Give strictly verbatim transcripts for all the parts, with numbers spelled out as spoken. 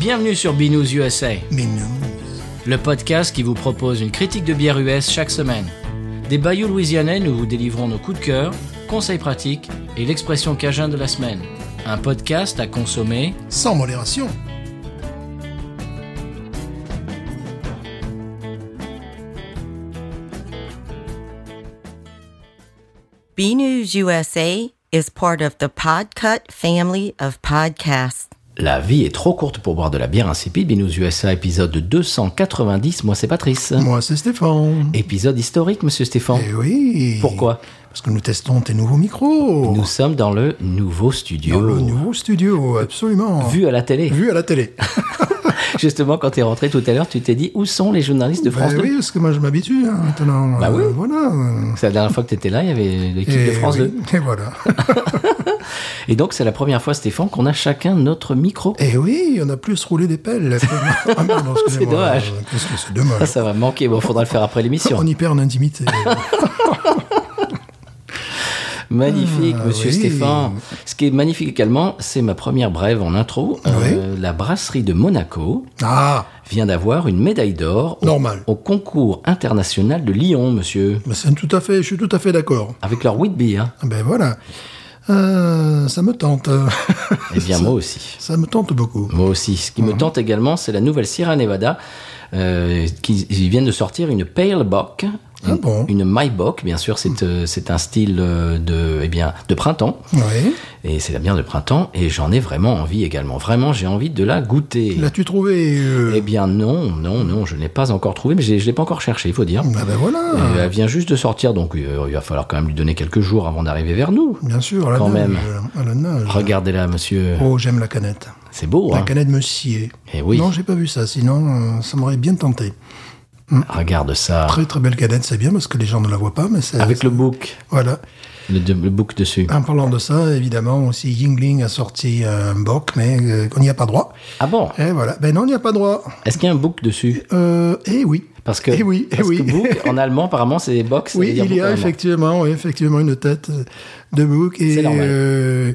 Bienvenue sur Binous U S A, Binous, le podcast qui vous propose une critique de bière U S chaque semaine. Des bayous louisianais, nous vous délivrons nos coups de cœur, conseils pratiques et l'expression cajun de la semaine. Un podcast à consommer sans modération. Binous U S A is part of the Podcut family of podcasts. La vie est trop courte pour boire de la bière insipide. Binous U S A, épisode deux cent quatre-vingt-dix. Moi, c'est Patrice. Moi, c'est Stéphane. Épisode historique, monsieur Stéphane. Eh oui. Pourquoi ? Parce que nous testons tes nouveaux micros. Nous sommes dans le nouveau studio. Dans le nouveau studio, absolument. Vu à la télé. Vu à la télé. Justement, quand tu es rentré tout à l'heure, tu t'es dit, où sont les journalistes de France ben deux ? Oui, parce que moi, je m'habitue hein, maintenant. Bah oui. Euh, voilà. C'est la dernière fois que tu étais là, il y avait l'équipe Et de France oui, deux. Et voilà. Et donc, c'est la première fois, Stéphane, qu'on a chacun notre micro. Et oui, on a plus roulé des pelles. Ah, pardon, C'est dommage. Qu'est-ce que c'est dommage. Ça, ça va manquer. Bon, faudra le faire après l'émission. On y perd en intimité. Magnifique, Ah, monsieur oui. Stéphane. Ce qui est magnifique également, c'est ma première brève en intro. Euh, la brasserie de Monaco Ah, vient d'avoir une médaille d'or au, Normal. au concours international de Lyon, monsieur. mais c'est tout à fait, je suis tout à fait d'accord. Avec leur Whitby, hein. Ben voilà. Euh, ça me tente. Eh bien, moi aussi. Ça me tente beaucoup. Moi aussi. Ce qui me tente également, c'est la nouvelle Sierra Nevada, euh, qui ils viennent de sortir une Pale Bock. Ah Une, bon une Maibock, bien sûr, c'est, euh, c'est un style euh, de, eh bien, de printemps. Oui. Et c'est la bière de printemps, et j'en ai vraiment envie également. Vraiment, j'ai envie de la goûter. L'as-tu trouvé euh... Eh bien, non, non, non, je ne l'ai pas encore trouvé, mais je ne l'ai pas encore cherché, il faut dire. Ah ben voilà. Et elle vient juste de sortir, donc euh, il va falloir quand même lui donner quelques jours avant d'arriver vers nous. Bien sûr, à la Quand nage. même. À la nage. Regardez-là, monsieur. Oh, j'aime la canette. C'est beau, La hein. canette me sciait. Eh oui. Non, j'ai pas vu ça, sinon euh, ça m'aurait bien tenté. Regarde ça. Très très belle canette, c'est bien parce que les gens ne la voient pas, mais c'est... Avec le book, Voilà. le, le book dessus. En parlant de ça, évidemment, aussi Yingling a sorti un bock, mais euh, qu'on n'y a pas droit. Ah bon ? Et voilà. Ben non, il n'y a pas droit. Est-ce qu'il y a un book dessus ? Euh, eh oui. Parce que, Eh oui, eh parce oui. que book, en allemand, apparemment, c'est box. ça Oui, veut dire il book y en a allemand. effectivement, oui, effectivement une tête de bouc. Et C'est normal. euh,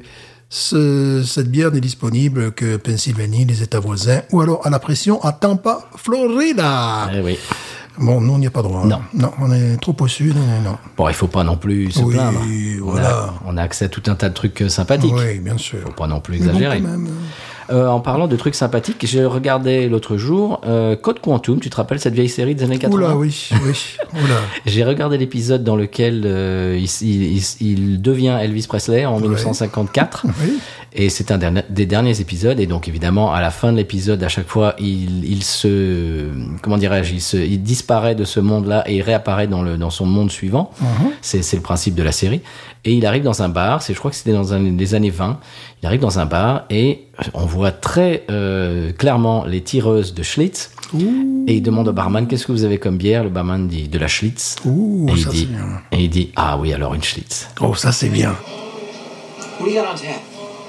ce- cette bière n'est disponible que Pennsylvanie, les États voisins, ou alors à la pression à Tampa, Florida. Eh oui. Bon, nous, on n'y a pas droit. Non. Non, on est trop au sud. Non, non. Bon, il faut pas non plus se Oui, plaindre. voilà. On a, on a accès à tout un tas de trucs euh, sympathiques. Oui, bien sûr. Faut pas non plus Mais bon, exagérer. quand même. Euh, en parlant de trucs sympathiques, j'ai regardé l'autre jour euh, Code Quantum. Tu te rappelles cette vieille série des années quatre-vingts ? Oula, oui, oui. Oula. J'ai regardé l'épisode dans lequel euh, il, il- il- il devient Elvis Presley en dix-neuf cent cinquante-quatre. Oui. Et c'est un derni- des derniers épisodes. Et donc, évidemment, à la fin de l'épisode, à chaque fois, il, il se... Comment dirais-je il, se, il disparaît de ce monde-là et il réapparaît dans, le, dans son monde suivant. Mhm. C'est, c'est le principe de la série. Et il arrive dans un bar. C'est, je crois que c'était dans un, les années vingt. Il arrive dans un bar et on voit très euh, clairement les tireuses de Schlitz. Ouh, Et il demande au barman, qu'est-ce que vous avez comme bière ? Le barman dit, de la Schlitz. ouh, et, il ça c'est dit, bien. et il dit, ah oui, alors une Schlitz. Oh, ça c'est bien. What do you got on tap?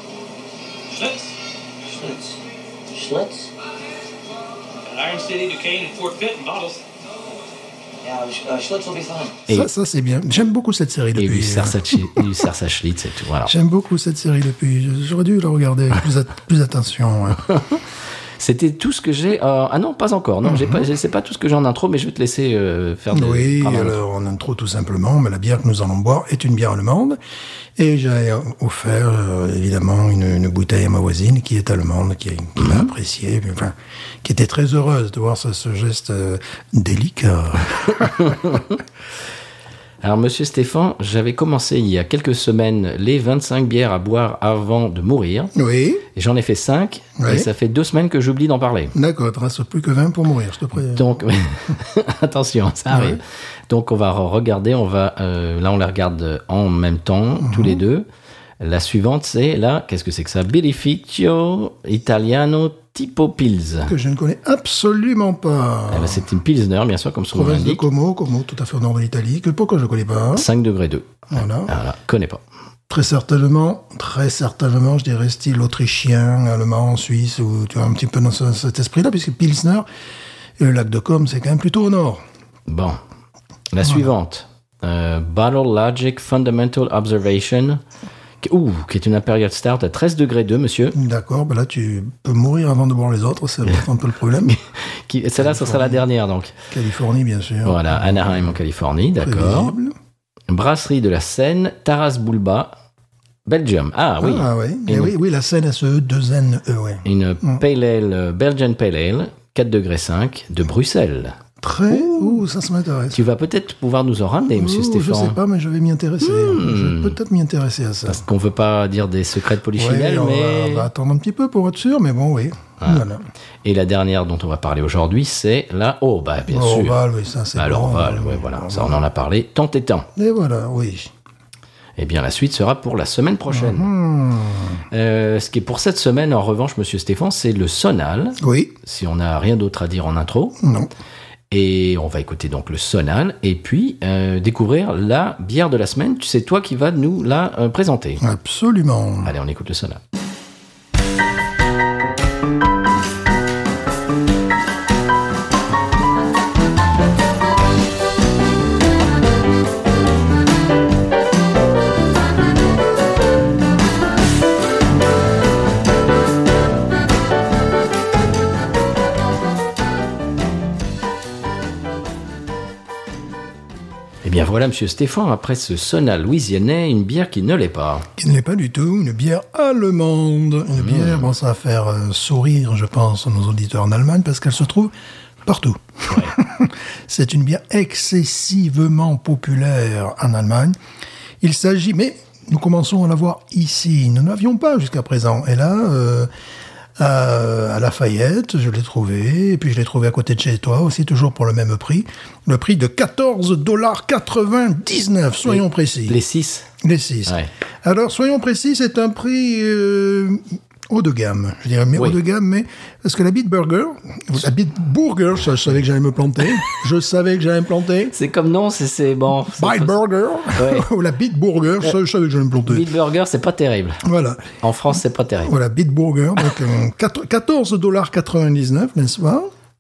Schlitz, Schlitz. Schlitz? at Iron City, Duquesne, and Fort Pitt in bottles. Yeah, sh- uh, Schlitz will be fine. Et, Ça, ça c'est bien. J'aime beaucoup cette série et il depuis. lui sert sa, chi- il lui sert sa Schlitz et tout. Voilà. J'aime beaucoup cette série depuis. J'aurais dû la regarder avec plus, at- plus attention. ouais. C'était tout ce que j'ai. euh, ah non, pas encore. Non, j'ai pas. Je sais pas tout ce que j'ai en intro, mais je vais te laisser euh, faire. De, Oui, prendre un autre. alors en intro tout simplement, mais la bière que nous allons boire est une bière allemande. Et j'ai offert euh, évidemment une, une bouteille à ma voisine qui est allemande, qui, qui m'a apprécié, mais, enfin, qui était très heureuse de voir ce, ce geste euh, délicat. Alors, monsieur Stéphane, j'avais commencé il y a quelques semaines les vingt-cinq bières à boire avant de mourir. Oui, Et j'en ai fait cinq. Ouais. Et ça fait deux semaines que j'oublie d'en parler. d'accord, il ne reste plus que vingt pour mourir, je te prie. Donc, attention, ça arrive. Ouais. Donc, on va regarder, on va, euh, là, on les regarde en même temps, tous les deux. La suivante, c'est là, qu'est-ce que c'est que ça? Birrificio Italiano Tipo Pils. Que je ne connais absolument pas. Eh ben, c'est une Pilsner, bien sûr, comme son nom Province de l'indique. Como, Como, tout à fait au nord de l'Italie. Que pourquoi je ne connais pas. cinq degrés deux. Voilà. Voilà, connais pas. Très certainement, très certainement, je dirais style autrichien, allemand, suisse, ou tu vois, un petit peu dans ce- cet esprit-là, puisque Pilsner et le lac de Com, c'est quand même plutôt au nord. Bon, la suivante. Euh, Bottle Logic Fundamental Observation, Ouh, qui est une Imperial Stout à treize degrés deux, monsieur. D'accord, ben là tu peux mourir avant de boire les autres, c'est un peu le problème. Qui, celle-là, ça sera la dernière, donc. Californie, bien sûr. Voilà, Anaheim en Californie, d'accord. Prévisible. Brasserie de la Seine, Taras Bulba, Belgium. Ah oui. Ah oui, Une, et oui, oui, la Seine S E, deux N E, ouais. Une Pale Ale, euh, Belgian Pale Ale, quatre degrés cinq, de Bruxelles. Très, ouh, ça, ça m'intéresse. Tu vas peut-être pouvoir nous en ramener, monsieur Ouh, Stéphane. Je sais pas, mais je vais m'y intéresser. Hmm. Je vais peut-être m'y intéresser à ça. Parce qu'on veut pas dire des secrets de Polichinelle, Ouais, on, mais... va, on va attendre un petit peu pour être sûr, mais bon, oui. Ah. Voilà. Et la dernière dont on va parler aujourd'hui, c'est la... Oh, bah, bien sûr. L'Orval, oui, ça, c'est Bah, bon. l'Orval, ouais, voilà. Ça, on en a parlé tant et tant. Et voilà, oui. Eh bien, la suite sera pour la semaine prochaine. Hmm. Euh, ce qui est pour cette semaine, en revanche, monsieur Stéphane, c'est le Sonal. Oui, Si on n'a rien d'autre à dire en intro. non. Et on va écouter donc le Sonal et puis euh, découvrir la bière de la semaine. C'est toi qui vas nous la euh, présenter. Absolument. Allez, on écoute le Sonal. Eh bien voilà, monsieur Stéphane, après ce Sonal louisianais, une bière qui ne l'est pas. Qui ne l'est pas du tout, une bière allemande. Une bière, bon, ça va faire euh, sourire, je pense, nos auditeurs en Allemagne, parce qu'elle se trouve partout. Ouais. C'est une bière excessivement populaire en Allemagne. Il s'agit, mais nous commençons à la voir ici. Nous n'avions pas jusqu'à présent. Et là, euh, à, à Lafayette, je l'ai trouvé. Et puis je l'ai trouvé à côté de chez toi aussi, toujours pour le même prix. Le prix de quatorze dollars quatre-vingt-dix-neuf, soyons Les- précis. Les six. Les six. Ouais. Alors, soyons précis, c'est un prix euh, haut de gamme. Je dirais, mais Oui. haut de gamme, mais parce que la Bitburger, la Bitburger, ça, je savais que j'allais me planter. Je savais que j'allais me planter. C'est comme non, c'est, c'est bon. c'est- Bitburger, Ouais. ou la Bitburger, ça, je savais que j'allais me planter. Bitburger, c'est pas terrible. Voilà. En France, c'est pas terrible. Voilà, Bitburger, donc euh, quatorze dollars quatre-vingt-dix-neuf, n'est-ce pas?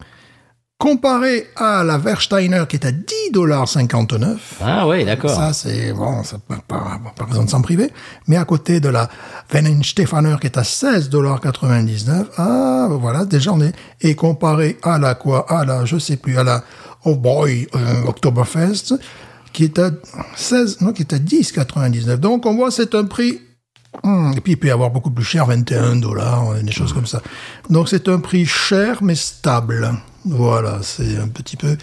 Comparé à la Versteiner qui est à dix dollars cinquante-neuf. Ah oui, d'accord. Ça, c'est bon, ça pas, pas, pas besoin de s'en priver. Mais à côté de la Weihenstephaner qui est à seize dollars quatre-vingt-dix-neuf, ah, voilà, déjà on est, et comparé à la quoi, à la, je sais plus, à la Oh Boy, euh, Oktoberfest, qui est à seize, non, qui est à dix quatre-vingt-dix-neuf. Donc, on voit, c'est un prix. Hum, et puis, il peut y avoir beaucoup plus cher, vingt et un dollars, des choses comme ça. Donc, c'est un prix cher, mais stable. Voilà, c'est un petit peu.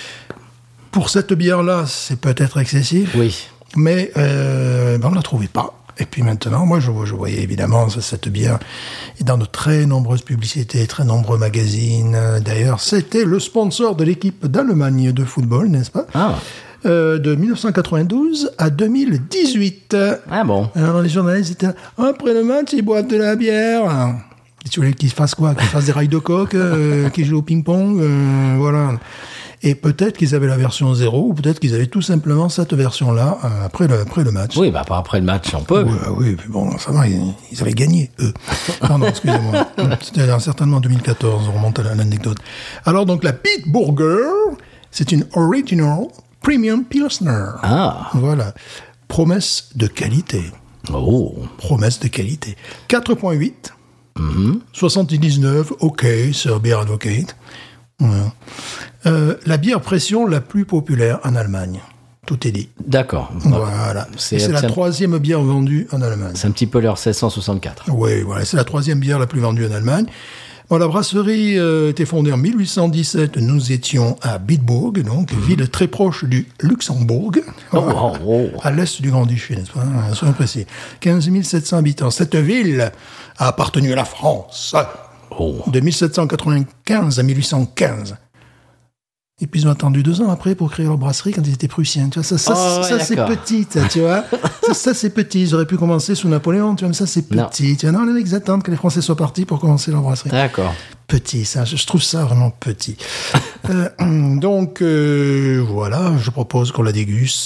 Pour cette bière-là, c'est peut-être excessif. Oui. Mais euh, ben on ne la trouvait pas. Et puis maintenant, moi, je, je voyais évidemment cette bière dans de très nombreuses publicités, très nombreux magazines. D'ailleurs, c'était le sponsor de l'équipe d'Allemagne de football, n'est-ce pas? Ah. Euh, de dix-neuf cent quatre-vingt-douze à deux mille dix-huit. Ah bon. Alors, les journalistes étaient là, après le match, ils boivent de la bière. Et tu voulais qu'ils fassent quoi? Qu'ils fassent des rails de coque, euh, qu'ils jouent au ping-pong, euh, voilà. Et peut-être qu'ils avaient la version zéro, ou peut-être qu'ils avaient tout simplement cette version-là euh, après, le, après le match. Oui, bah pas après le match, on peut. Oui, oui, puis bon, ça va, ils, ils avaient gagné, eux. Pardon, excusez-moi. C'était certainement en deux mille quatorze, on remonte à l'anecdote. Alors, donc, la Bitburger, c'est une Original Premium Pilsner. Ah. Voilà. Promesse de qualité. Oh. Promesse de qualité. quatre virgule huit. Mhm. soixante-dix-neuf, ok, Sir Beer Advocate. Voilà. Euh, la bière pression la plus populaire en Allemagne. Tout est dit. D'accord. Voilà. C'est- Et c'est la c'est- troisième bière vendue en Allemagne. C'est un petit peu leur seize cent soixante-quatre. Oui, voilà, c'est la troisième bière la plus vendue en Allemagne. Bon, la brasserie euh, était fondée en mille huit cent dix-sept. Nous étions à Bitburg, donc ville très proche du Luxembourg, Oh, oh, oh. à l'est du Grand-Duché, n'est-ce pas? Soyons précis. quinze mille sept cents habitants. Cette ville a appartenu à la France Oh. de mille sept cent quatre-vingt-quinze à mille huit cent quinze. Et puis ils ont attendu deux ans après pour créer leur brasserie quand ils étaient prussiens. Tu vois, ça, ça, Oh, ça ouais, c'est d'accord. petit, ça, tu vois. ça, ça, c'est petit. Ils auraient pu commencer sous Napoléon, tu vois, mais ça, c'est Non. petit. Tu vois, non, les mecs attendent que les Français soient partis pour commencer leur brasserie. D'accord. Petit, ça, je je trouve ça vraiment petit. euh, donc, euh, voilà, je propose qu'on la déguste.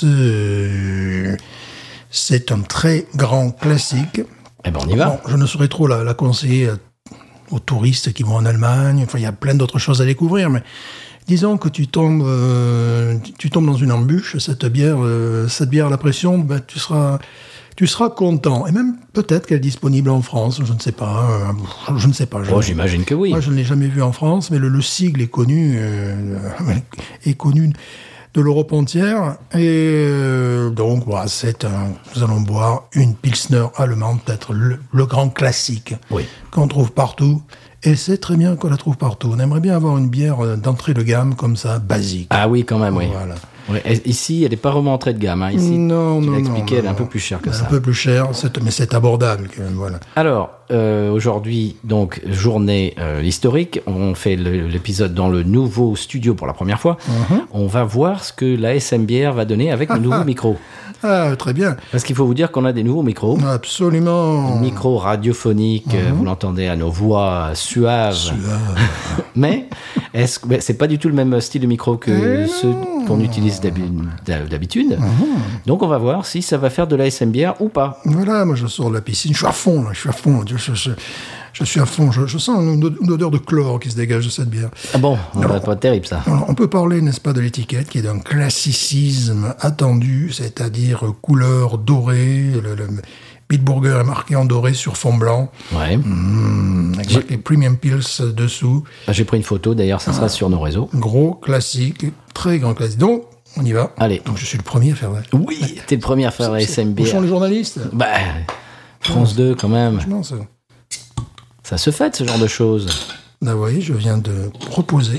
Euh, c'est un très grand classique. Eh ben, on y va. Bon, je ne saurais trop la, la conseiller aux touristes qui vont en Allemagne. Enfin, il y a plein d'autres choses à découvrir, mais disons que tu tombes, euh, tu tombes dans une embûche. Cette bière, euh, cette bière à la pression, ben, tu seras Tu seras content. Et même peut-être qu'elle est disponible en France, je ne sais pas. euh, je ne sais pas. Je- Oh, j'imagine que oui. Moi, je ne l'ai jamais vu en France, mais le, le sigle est connu, euh, est connu de l'Europe entière. Et euh, donc, voilà, c'est un, nous allons boire une Pilsner allemande, peut-être le, le grand classique Oui. qu'on trouve partout. Et c'est très bien qu'on la trouve partout. On aimerait bien avoir une bière euh, d'entrée de gamme comme ça, basique. Ah oui, quand même, oui. Voilà. Ouais, et- ici, elle n'est pas vraiment entrée de gamme. Hein. Ici, non, tu non, l'as non, expliqué, non, elle est un non. peu plus chère que Un ça. peu plus cher, c'est- mais c'est abordable quand même. Voilà. Alors, euh, aujourd'hui, donc, journée euh, historique. On fait le- l'épisode dans le nouveau studio pour la première fois. Uh-huh. On va voir ce que la S M B R va donner avec le nouveau micro. Ah, très bien. Parce qu'il faut vous dire qu'on a des nouveaux micros. Absolument. Micro radiophonique, euh, vous l'entendez à nos voix suaves. Suave. Mais est-ce que mais c'est pas du tout le même style de micro que Eh ceux qu'on utilise d'habi- d'habitude. Donc on va voir si ça va faire de la S M B R ou pas. Voilà, moi je sors de la piscine, je suis à fond, là, je suis à fond. Je, je, je, je suis à fond, je, je sens une, od- une odeur de chlore qui se dégage de cette bière. Ah bon, ça va pas terrible ça. Alors, on peut parler, n'est-ce pas, de l'étiquette qui est d'un classicisme attendu, c'est-à-dire couleur dorée. Le, le Bitburger est marqué en doré sur fond blanc, Ouais. mmh, avec marqué Premium Pils dessous. Bah, j'ai pris une photo, d'ailleurs, ça sera sur nos réseaux. Gros classique, très grand classique. Donc, on y va. Allez. Donc, je suis le premier à faire ça. Oui, t'es le premier à faire la S M B Où sont R. les journalistes? Bah, France deux quand même. Non, ça. Ça se fait ce genre de choses. Là, vous voyez, je viens de proposer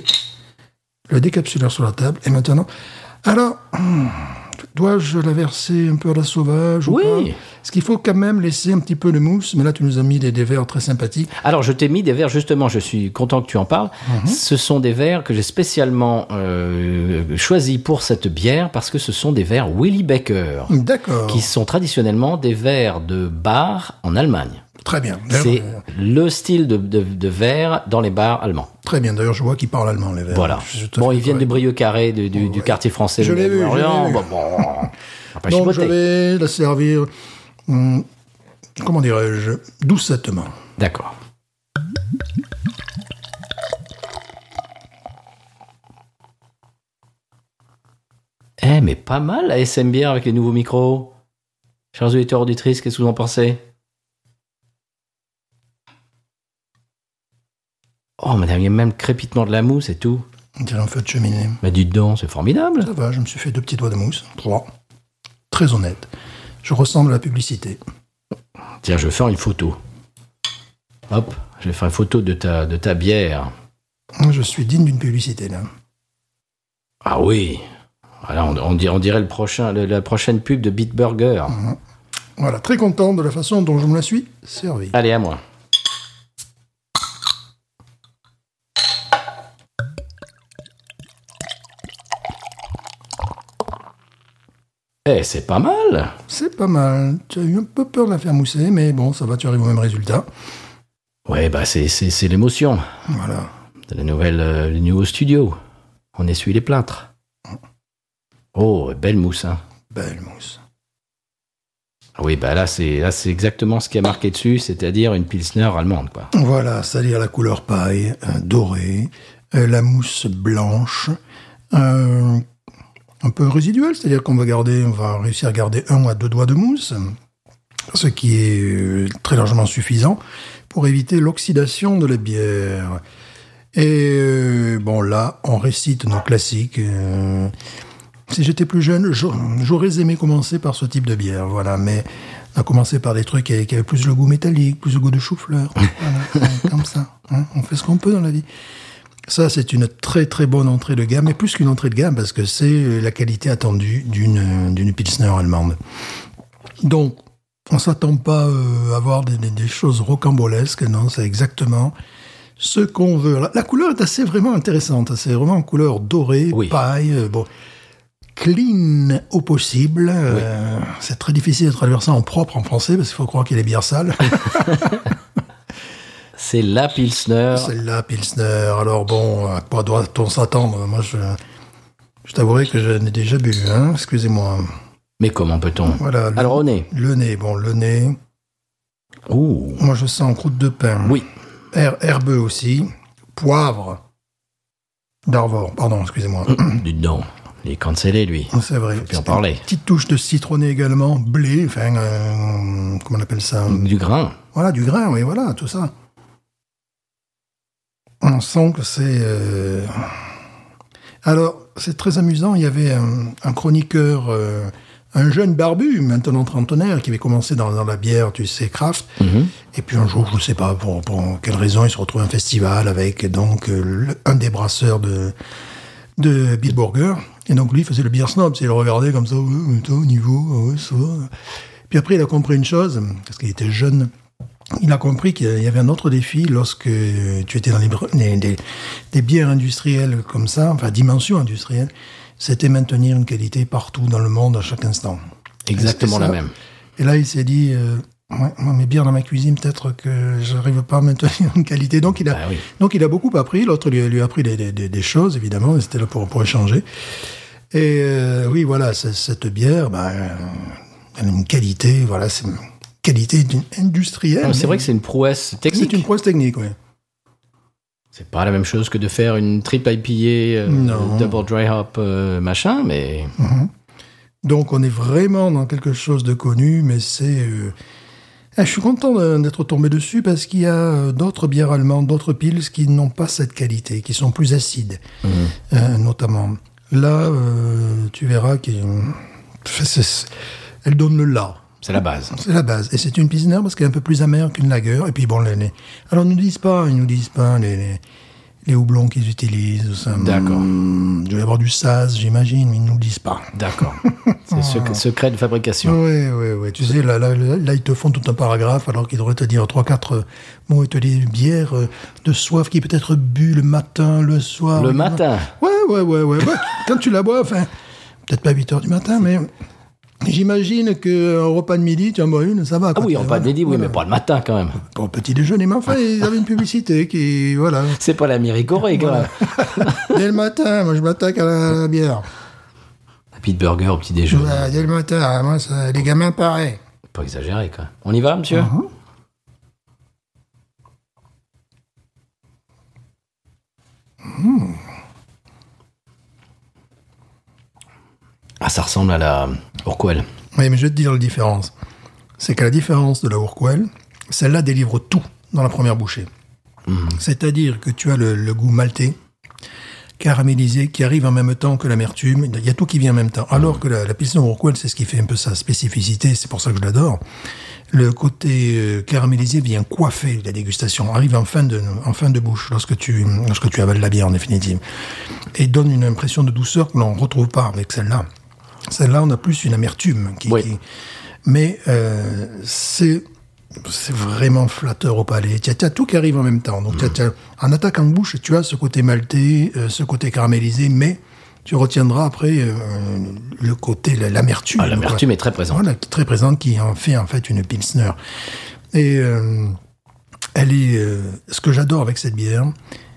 le décapsuleur sur la table. Et maintenant, alors, hum, dois-je la verser un peu à la sauvage ou Oui. pas? Est-ce qu'il faut quand même laisser un petit peu de mousse? Mais là, tu nous as mis des, des verres très sympathiques. Alors, je t'ai mis des verres, justement, je suis content que tu en parles. Ce sont des verres que j'ai spécialement euh, choisis pour cette bière parce que ce sont des verres Willy Becker, D'accord. qui sont traditionnellement des verres de bar en Allemagne. Très bien. C'est D'ailleurs, le style de, de, de verre dans les bars allemands. Très bien. D'ailleurs, je vois qu'ils parlent allemand, les verres. Voilà. Je suis tout à Bon, fait ils viennent des correct. Brieux Carrés du, du, du Ouais. quartier français Je de l'ai vu, je l'ai Orléans. vu. Bon, bon, on va pas Donc, je chipoter. vais la servir, hum, comment dirais-je, doucettement. D'accord. Eh, mais pas mal la S M B R avec les nouveaux micros. Chers auditeurs auditrices, qu'est-ce que vous en pensez? Oh, madame, il y a même crépitement de la mousse et tout. On dirait un feu de cheminée. Mais dis donc, c'est formidable. Ça va, je me suis fait deux petits doigts de mousse. Trois. Très honnête. Je ressemble à la publicité. Tiens, je vais faire une photo. Hop, je vais faire une photo de ta, de ta bière. Je suis digne d'une publicité, là. Ah oui. Voilà, on, on dirait, on dirait le prochain, le- la prochaine pub de Bitburger. Voilà, très content de la façon dont je me la suis servie. Allez, à moi. Eh, c'est pas mal. C'est pas mal. Tu as eu un peu peur de la faire mousser, mais bon, ça va, tu arrives au même résultat. Ouais, bah c'est, c'est, c'est l'émotion Voilà. de la nouvelle, euh, le nouveau studio. On essuie les plâtres. Oh, belle mousse, hein. Belle mousse. Ah oui, bah là c'est, là, c'est exactement ce qui est marqué dessus, c'est-à-dire une Pilsner allemande, quoi. Voilà, c'est-à-dire la couleur paille, euh, dorée, euh, la mousse blanche, euh, un peu résiduelle, c'est-à-dire qu'on va garder, on va réussir à garder un à deux doigts de mousse, ce qui est euh, très largement suffisant pour éviter l'oxydation de la bière. Et euh, bon, là, on récite nos classiques. euh, si j'étais plus jeune, j'a- j'aurais aimé commencer par ce type de bière, voilà, mais on a commencé par des trucs qui qui avaient plus le goût métallique, plus le goût de chou-fleur, voilà, ouais, comme ça, hein, on fait ce qu'on peut dans la vie. Ça, c'est une très très bonne entrée de gamme, mais plus qu'une entrée de gamme, parce que c'est la qualité attendue d'une d'une Pilsner allemande. Donc, on s'attend pas euh, à voir des, des, des choses rocambolesques, non, c'est exactement ce qu'on veut. La, la couleur est assez vraiment intéressante, c'est vraiment une couleur dorée, Oui. paille, euh, bon, clean au possible. euh, c'est très difficile de traduire ça en propre en français, parce qu'il faut croire qu'il est bière sale. C'est la Pilsner. Celle-là, Pilsner. Alors bon, à quoi doit-on s'attendre? Moi, je, je t'avouerai que je n'ai déjà bu, hein. Excusez-moi. Mais comment peut-on? Voilà. Le, Alors au nez. le nez, bon, le nez. Ouh. Moi, je sens croûte de pain. Oui. Her- herbeux aussi. Poivre. D'Arvor, pardon, excusez-moi. Dis donc. Il est cancellé, lui. C'est vrai. Faut plus en parler. Une petite touche de citronné également, blé, enfin, euh, comment on appelle ça? Du grain. Voilà, du grain, oui, voilà, tout ça. On sent que c'est... Euh... Alors, c'est très amusant, il y avait un, un chroniqueur, euh, un jeune barbu, maintenant trentenaire, qui avait commencé dans, dans la bière, tu sais, craft. Mm-hmm. Et puis un jour, je ne sais pas pour, pour quelle raison, il se retrouve à un festival avec donc le, un des brasseurs de, de Bitburger. Et donc lui, il faisait le beer snob, il le regardait comme ça, ouais, au niveau, ouais, ça. Puis après, il a compris une chose, parce qu'il était jeune. Il a compris qu'il y avait un autre défi lorsque tu étais dans les, les, les, des bières industrielles comme ça, enfin, dimension industrielle, c'était maintenir une qualité partout dans le monde à chaque instant. Exactement la même. Et là, il s'est dit, euh, ouais, moi, mes bières dans ma cuisine, peut-être que j'arrive pas à maintenir une qualité. Donc, il a, ah oui. donc, il a beaucoup appris. L'autre lui, lui a appris des, des, des choses, évidemment, et c'était là pour, pour échanger. Et euh, oui, voilà, cette bière, bah, elle a une qualité, voilà, c'est... qualité industrielle. Non, c'est vrai que c'est une prouesse technique. C'est une prouesse technique, oui. C'est pas la même chose que de faire une triple I P A, euh, double dry hop, euh, machin, mais... Mm-hmm. Donc, on est vraiment dans quelque chose de connu, mais c'est... Euh... Ah, je suis content d'être tombé dessus parce qu'il y a d'autres bières allemandes, d'autres pils qui n'ont pas cette qualité, qui sont plus acides, mm-hmm. euh, notamment. Là, euh, tu verras qu'elle donne le là. C'est la base. C'est la base. Et c'est une pilsner parce qu'elle est un peu plus amère qu'une lager. Et puis bon, les, les... alors ils nous disent pas, ils nous disent pas les, les, les houblons qu'ils utilisent. Ça, D'accord. Hum, il doit y avoir du sas, j'imagine, mais ils nous le disent pas. D'accord. C'est sec- secret de fabrication. Oui, oui, oui. Tu sais, là, là, là, ils te font tout un paragraphe alors qu'ils devraient te dire trois, quatre mots. Ils te disent bière de soif qui peut être bu le matin, le soir. Le matin. Ouais, ouais, ouais, ouais. ouais. Quand tu la bois, enfin, peut-être pas à huit heures du matin, mais... J'imagine qu'un repas de midi, tu en bois une, ça va. Ah oui, un repas de midi, oui, voilà. Mais pas le matin quand même. Pour le petit déjeuner, mais enfin, ils avaient une publicité qui, voilà. C'est pas l'Amérique Corée, quand même. Dès le matin, moi je m'attaque à la, à la bière. La Bitburger au petit déjeuner. Ouais, dès le matin, moi, ça, les gamins, pareil. Pas exagéré, quoi. On y va, monsieur uh-huh. mmh. Ah, ça ressemble à la Urquell. Oui, mais je vais te dire la différence. C'est qu'à la différence de la Urquell, celle-là délivre tout dans la première bouchée. Mmh. C'est-à-dire que tu as le, le goût maltais, caramélisé, qui arrive en même temps que l'amertume. Il y a tout qui vient en même temps. Alors mmh. que la, la Pilsner Urquell, c'est ce qui fait un peu sa spécificité, c'est pour ça que je l'adore. Le côté euh, caramélisé vient coiffer la dégustation, arrive en fin de, en fin de bouche, lorsque tu, lorsque tu avales la bière en définitive. Et donne une impression de douceur que l'on ne retrouve pas avec celle-là. Celle-là, on a plus une amertume. Qui, oui. qui... Mais euh, c'est, c'est vraiment flatteur au palais. Tu as, tu as tout qui arrive en même temps. Donc, mmh. tu as, tu as, en attaque en bouche, tu as ce côté maltais, euh, ce côté caramélisé, mais tu retiendras après euh, le côté, l'amertume. Ah, l'amertume quoi. Est très présente. Voilà, très présente, qui en fait en fait une pilsner. Et euh, elle est... Euh, ce que j'adore avec cette bière,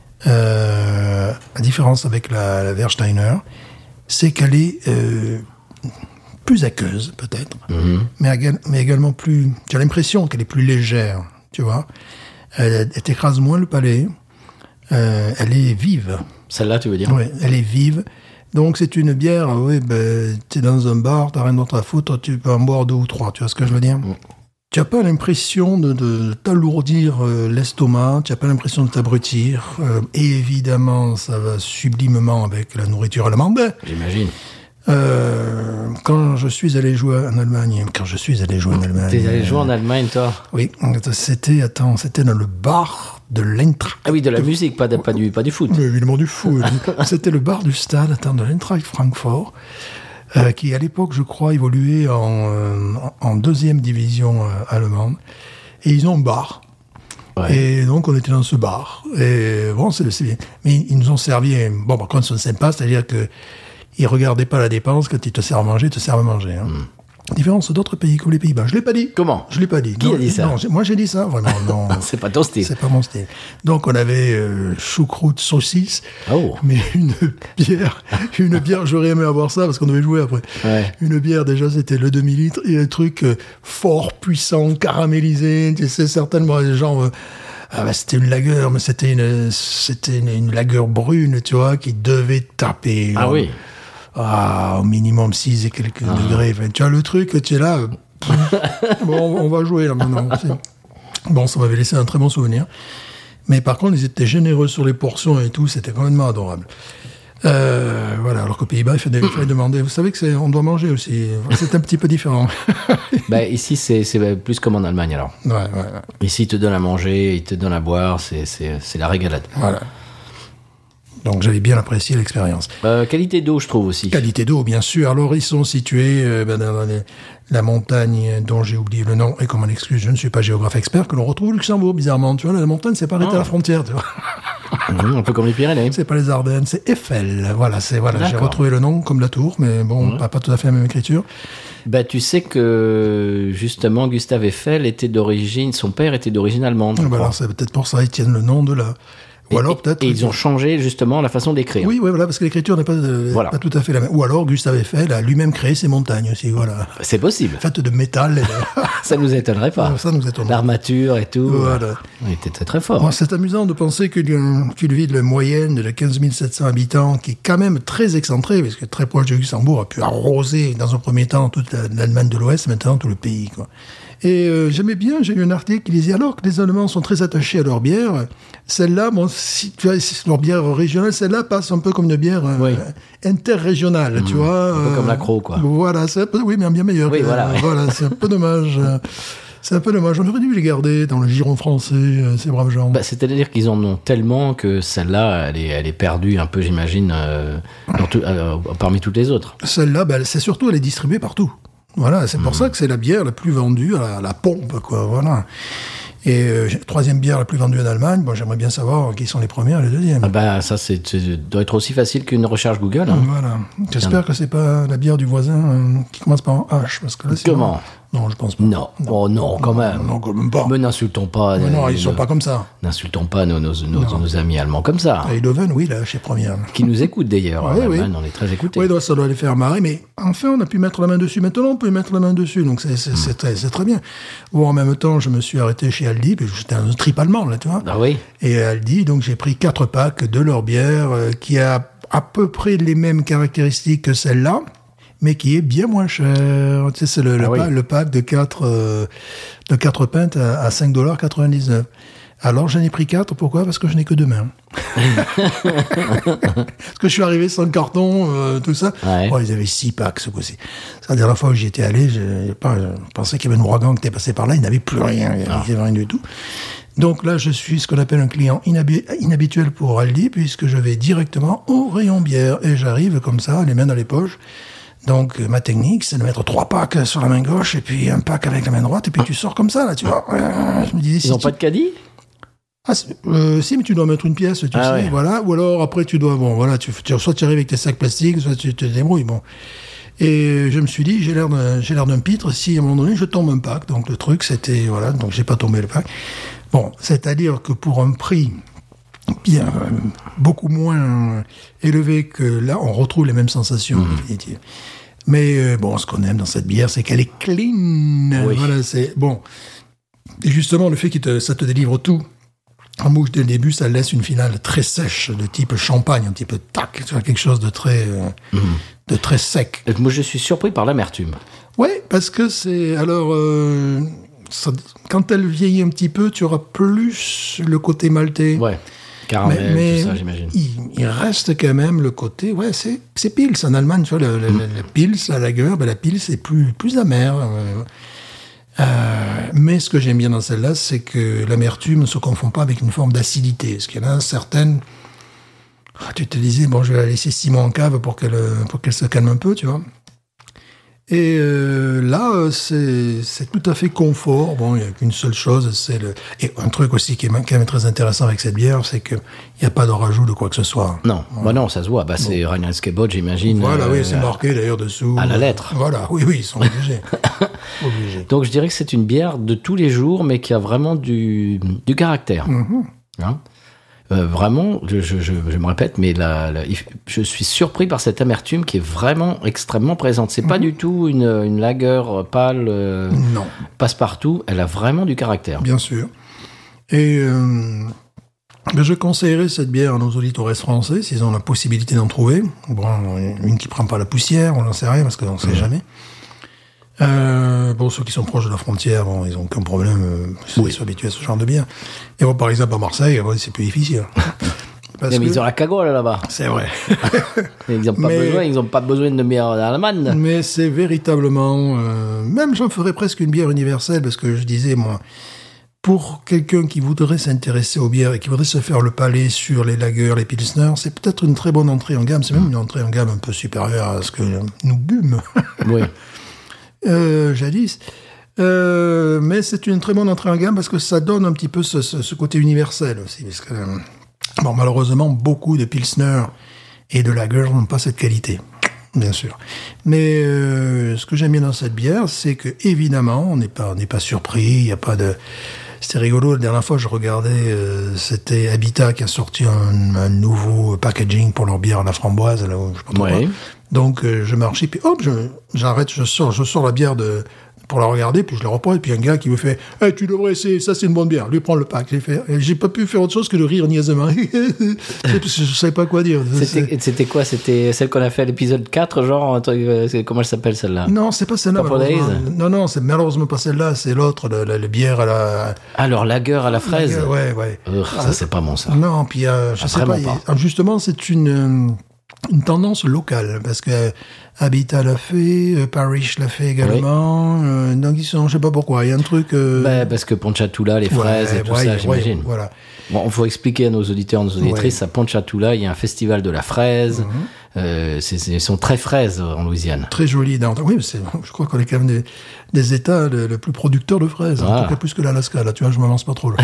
euh, à différence avec la, la Versteiner, c'est qu'elle est... Euh, plus aqueuse, peut-être, mmh. mais, mais également plus... Tu as l'impression qu'elle est plus légère, tu vois. Elle, elle t'écrase moins le palais. Euh, elle est vive. Celle-là, tu veux dire ? Oui, elle est vive. Donc, c'est une bière, oui, ben, tu es dans un bar, tu n'as rien d'autre à foutre, tu peux en boire deux ou trois, tu vois ce que je veux dire ? Mmh. Tu n'as pas l'impression de, de t'alourdir euh, l'estomac, tu n'as pas l'impression de t'abrutir. Euh, et évidemment, ça va sublimement avec la nourriture allemande. J'imagine. Euh, quand je suis allé jouer en Allemagne, quand je suis allé jouer en Allemagne. T'es allé jouer en Allemagne, toi ? Oui, c'était, attends, c'était dans le bar de l'Eintracht. Ah oui, de la musique, pas, de, pas, du, pas du foot. Mais évidemment du foot. C'était le bar du stade, attends, de l'Eintracht Francfort, euh, qui à l'époque, je crois, évoluait en, euh, en deuxième division euh, allemande. Et ils ont un bar. Ouais. Et donc, on était dans ce bar. Et bon, c'est, c'est bien. Mais ils nous ont servi, bon, par contre, ils sont sympas, c'est-à-dire que ils regardaient pas la dépense, quand ils te servent à manger, ils te servent à manger. Hein. Mm. Différence d'autres pays comme les Pays-Bas. Je l'ai pas dit. Comment ? Je l'ai pas dit. Qui non, a dit ça ? Non, moi j'ai dit ça, vraiment. Non, c'est pas ton style. C'est pas mon style. Donc on avait euh, choucroute, saucisse, oh. mais une bière, une bière, j'aurais aimé avoir ça parce qu'on devait jouer après. Ouais. Une bière, déjà c'était le demi-litre, et un truc euh, fort, puissant, caramélisé, tu sais, certainement, genre... Euh, Ah bah c'était une lagueur, mais c'était une, c'était une, une lagueur brune, tu vois, qui devait taper. Ah genre. oui. Ah, au minimum six et quelques Ah. degrés. Enfin, tu as le truc, tu es là. euh, bon, on va jouer là maintenant. C'est- Bon, ça m'avait laissé un très bon souvenir. Mais par contre, ils étaient généreux sur les portions et tout. C'était complètement adorable. Euh, voilà, alors qu'aux Pays-Bas, il fallait, il fallait demander. Vous savez que c'est, on doit manger aussi. C'est un petit peu différent. Bah, ici, c'est, c'est plus comme en Allemagne, alors. Ouais, ouais, ouais. Ici, ils te donnent à manger, ils te donnent à boire, c'est, c'est, c'est la régalade. Voilà. Donc j'avais bien apprécié l'expérience. Euh, qualité d'eau, je trouve aussi. Qualité d'eau, bien sûr. Alors ils sont situés euh, ben, dans les- la montagne dont j'ai oublié le nom, et comme en excuse, je ne suis pas géographe expert, que l'on retrouve au Luxembourg, bizarrement. Tu vois, la montagne, c'est pas arrêté Ah. à la frontière, tu vois. Mmh, un peu comme les Pyrénées. C'est pas les Ardennes, c'est Eiffel. Voilà, c'est voilà. J'ai D'accord. retrouvé le nom comme la tour, mais bon, Ouais. pas, pas tout à fait la même écriture. Bah, tu sais que, justement, Gustave Eiffel était d'origine, son père était d'origine allemande, je Ben, crois. alors, c'est peut-être pour ça ils tiennent le nom de là. Ou Et- alors peut-être. Et ils ont changé, justement, la façon d'écrire. Oui, oui, voilà, parce que l'écriture n'est pas, euh, Voilà. pas tout à fait la même. Ou alors Gustave Eiffel a lui-même créé ses montagnes aussi, voilà. C'est possible. Faites de métal, et de- Ça nous étonnerait pas. ça nous étonne. L'armature et tout. Voilà. Il était très très fort. Bon, c'est amusant de penser qu'une qu'une ville moyenne de quinze mille sept cents habitants, qui est quand même très excentrée, parce que très proche du Luxembourg, a pu arroser dans un premier temps toute la- l'Allemagne de l'Ouest, maintenant tout le pays, quoi. Et euh, j'aimais bien, j'ai lu un article qui disait, alors que les Allemands sont très attachés à leur bière, celle-là, bon, si tu vois, si leur bière régionale, celle-là passe un peu comme une bière euh, Oui. interrégionale, tu vois. Un peu euh, comme l'accro, quoi. Voilà, c'est un peu, oui, mais bien meilleur. Oui, que- voilà, oui. voilà, c'est un peu dommage. euh, C'est un peu dommage. On aurait dû les garder dans le giron français, euh, ces braves gens. Bah, c'est-à-dire qu'ils en ont tellement que celle-là, elle est, elle est perdue un peu, j'imagine, euh, dans tout- euh, parmi toutes les autres. Celle-là, ben, c'est surtout, elle est distribuée partout. Voilà, c'est pour Hmm. ça que c'est la bière la plus vendue à la, à la pompe, quoi. Voilà. Et euh, troisième bière la plus vendue en Allemagne. Bon, j'aimerais bien savoir qui sont les premières et les deuxièmes. Ah bah, ça, c'est, c'est- doit être aussi facile qu'une recherche Google. Hein. Voilà. J'espère que c'est pas la bière du voisin euh, qui commence par un H, parce que là, sinon- Comment Non, je pense pas. Non. Oh non, quand même. Non, quand même pas. Mais n'insultons pas. Mais non, euh, ils sont nos- pas comme ça. N'insultons pas nos, nos, nos, nos amis allemands comme ça. Et Eindhoven, oui, là, chez Première. Qui nous écoutent d'ailleurs. Oui, en oui. Allemagne, on est très écoutés. Oui, donc ça doit les faire marrer, mais enfin, on a pu mettre la main dessus. Maintenant, on peut mettre la main dessus, donc c'est c'est- c'est très, c'est très bien. Bon, en même temps, je me suis arrêté chez Aldi, puis j'étais un trip allemand, là, tu vois. Ah oui. Et Aldi, donc j'ai pris quatre packs de leur bière, euh, qui a à peu près les mêmes caractéristiques que celle-là, mais qui est bien moins cher. Tu sais, c'est le, le, Ah oui. pa- le pack de quatre euh, de quatre pintes à, à cinq dollars quatre-vingt-dix-neuf. Alors j'en ai pris quatre, pourquoi? Parce que je n'ai que deux mains. Parce que je suis arrivé sans le carton, euh, tout ça. Ouais. Bon, ils avaient six packs ce coup-ci. C'est la dernière fois où j'y étais allé, je, je pas- je pensais qu'il y avait un ouragan qui était passé par là, il n'avait plus rien, il n'y avait rien du tout. Donc là, je suis ce qu'on appelle un client inhabi- inhabituel pour Aldi, puisque je vais directement au rayon bière. Et j'arrive comme ça, les mains dans les poches. Donc, euh, ma technique, c'est de mettre trois packs sur la main gauche, et puis un pack avec la main droite, et puis tu sors comme ça, là, tu vois. Euh, Je me disais, si Ils n'ont tu- pas de caddie ah, c'est- euh, si, mais tu dois mettre une pièce, tu Ah sais, ouais. voilà. Ou alors, après, tu dois, bon, voilà, tu, tu, soit tu arrives avec tes sacs plastiques, soit tu te débrouilles, bon. Et je me suis dit, j'ai l'air d'un, j'ai l'air d'un pitre, si à un moment donné, je tombe un pack. Donc, le truc, c'était, voilà, donc j'ai pas tombé le pack. Bon, c'est-à-dire que pour un prix bien, euh, beaucoup moins élevé que là, on retrouve les mêmes sensations, en définitive. Mais, euh, bon, ce qu'on aime dans cette bière, c'est qu'elle est clean. Oui. Voilà, c'est, bon. Et justement, le fait que te, ça te délivre tout en bouche dès le début, ça laisse une finale très sèche, de type champagne, un petit peu tac, tu vois, quelque chose de très, euh, de très sec. Euh, Moi, je suis surpris par l'amertume. Ouais, parce que c'est, alors, euh, ça- quand elle vieillit un petit peu, tu auras plus le côté maltais. Ouais. Caramel, tout ça, j'imagine. il, il reste quand même le côté, ouais, c'est, c'est Pils en Allemagne, tu vois, le, le, le- le Pils, la lager, ben la Pils c'est plus, plus amer. euh, euh, mais ce que j'aime bien dans celle-là, c'est que l'amertume ne se confond pas avec une forme d'acidité. Parce qu'il y en a certaines, ah, tu te disais, bon, je vais la laisser six mois en cave pour qu'elle, euh, pour qu'elle se calme un peu, tu vois. Et euh, là, euh, c'est, c'est tout à fait confort. Bon, il n'y a qu'une seule chose, c'est le... Et un truc aussi qui est quand même très intéressant avec cette bière, c'est qu'il n'y a pas de rajout de quoi que ce soit. Non, bah non, ça se voit. Bah, c'est Reinheitsgebot, j'imagine. Voilà, euh, oui, c'est marqué d'ailleurs dessous. à la lettre. Voilà, oui, oui, ils sont obligés. obligés. Donc, je dirais que c'est une bière de tous les jours, mais qui a vraiment du, du caractère. Mm-hmm. Hein Euh, vraiment, je, je, je, je me répète, mais la, la- il- je suis surpris par cette amertume qui est vraiment extrêmement présente. C'est pas du tout une, une lager pâle, euh, Non, passe-partout. Elle a vraiment du caractère. bien sûr. Et euh, Ben, je conseillerais cette bière à nos auditeurs français, s'ils ont la possibilité d'en trouver. Bon, une qui prend pas la poussière, on n'en sait rien, parce qu'on ne sait mmh. jamais. Euh, bon, ceux qui sont proches de la frontière, bon, ils n'ont aucun problème, euh, oui. ils sont habitués à ce genre de bière. Et bon, par exemple, à Marseille, bon, c'est plus difficile. Parce mais que... ils ont la cagole là-bas. C'est vrai. ils n'ont pas, mais... pas besoin de bière allemande. Mais c'est véritablement... Euh, même j'en ferais presque une bière universelle, parce que je disais, moi... Pour quelqu'un qui voudrait s'intéresser aux bières et qui voudrait se faire le palais sur les lagers, les pilsners, c'est peut-être une très bonne entrée en gamme. C'est même une entrée en gamme un peu supérieure à ce que nous bûmes. Oui. euh, jadis. Euh, mais c'est une très bonne entrée en gamme parce que ça donne un petit peu ce, ce, ce côté universel aussi. Parce que, bon, malheureusement, beaucoup de pilsners et de lagers n'ont pas cette qualité. Bien sûr. Mais euh, ce que j'aime bien dans cette bière, c'est que évidemment, on n'est pas, on n'est pas surpris. Il n'y a pas de. C'était rigolo. La dernière fois, je regardais, euh, c'était Habitat qui a sorti un, un nouveau packaging pour leur bière à la framboise. Là, je sais pas trop ouais. quoi. Donc, euh, je marchais, puis hop, je, j'arrête, je sors, je sors la bière de. Pour la regarder, puis je la reprends, et puis un gars qui me fait hey, « tu devrais essayer, ça c'est une bonne bière, lui prends le pack ». J'ai fait, j'ai pas pu faire autre chose que de rire niaisement. Parce que je savais pas quoi dire. C'était, c'était quoi? C'était celle qu'on a fait à l'épisode quatre, genre, un truc, comment elle s'appelle celle-là? Non, c'est pas celle-là. Non, non, c'est malheureusement pas celle-là, c'est l'autre, la, la, la bière à la... Alors, lager à la fraise? Lager, ouais, ouais. Urgh, ça ah, c'est pas bon ça. Non, puis euh, je ah, sais pas, pas. Justement, c'est une... une tendance locale, parce que Habitat l'a fait, euh, Parrish l'a fait également, oui. euh, donc ils sont, je sais pas pourquoi, il y a un truc... Euh... Bah, parce que Ponchatoula, les fraises ouais, et tout ouais, ça, ouais, j'imagine. Voilà. Bon, il faut expliquer à nos auditeurs, nos auditrices, ouais. à Ponchatoula, il y a un festival de la fraise, mm-hmm. euh, c'est, c'est, ils sont très fraises en Louisiane. Très joli, dans... oui, c'est, je crois qu'on est quand même des, des États le, le plus producteurs de fraises, ah. en tout cas plus que l'Alaska, là, tu vois, je m'avance pas trop, là.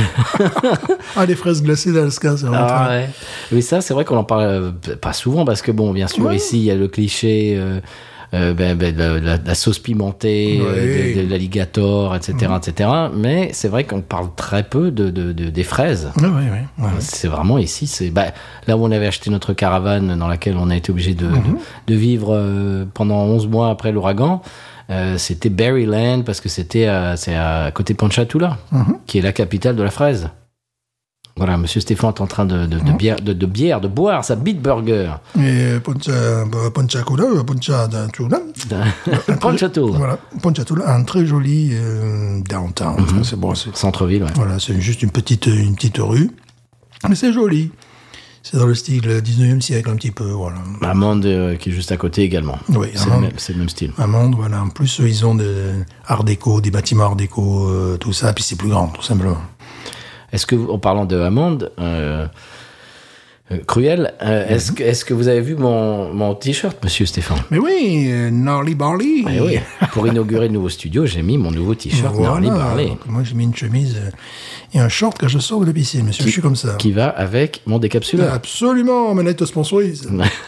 Ah, les fraises glacées d'Alaska, c'est vraiment ah, très... ouais. Oui, ça, c'est vrai qu'on en parle euh, pas souvent, parce que bon, bien sûr, ouais. ici, il y a le cliché... Euh, Euh, ben, ben, la, la, la sauce pimentée, oui. euh, de, de l'alligator, et cetera, mmh. et cetera. Mais c'est vrai qu'on parle très peu de, de, de des fraises. Oui, oui, oui. C'est vraiment ici, c'est ben, là où on avait acheté notre caravane, dans laquelle on a été obligé de, mmh. de, de vivre euh, pendant onze mois après l'ouragan. Euh, c'était Berryland parce que c'était à, c'est à côté de Ponchatoula, mmh. qui est la capitale de la fraise. Voilà, Monsieur Stéphane est en train de, de, de, mmh. bière, de, de bière, de boire sa Bitburger. Et Ponchatoula, Ponchatoula. Ponchatoula. Voilà, Ponchatoula, un très joli euh, downtown. Mmh. C'est bon, c'est, centre-ville, ouais. Voilà, c'est juste une petite, une petite rue. Mais c'est joli. C'est dans le style dix-neuvième siècle, un petit peu, voilà. Amande, euh, qui est juste à côté également. Oui, c'est, Amande, le, même, c'est le même style. Amande, voilà. En plus, ils ont des art déco, des bâtiments art déco, euh, tout ça. Puis c'est plus grand, tout simplement. Est-ce que, en parlant de Amande, euh, euh, Cruel, euh, mm-hmm. est-ce, que, est-ce que vous avez vu mon, mon t-shirt, Monsieur Stéphane? Mais oui, euh, Gnarly Barley. Mais oui, pour inaugurer le nouveau studio, j'ai mis mon nouveau t-shirt voilà. Gnarly Barley. Donc, moi, j'ai mis une chemise euh, et un short quand je sors de la piscine, monsieur. Qui, je suis comme ça. Qui va avec mon décapsuleur. Absolument, mais là, il te sponsorise.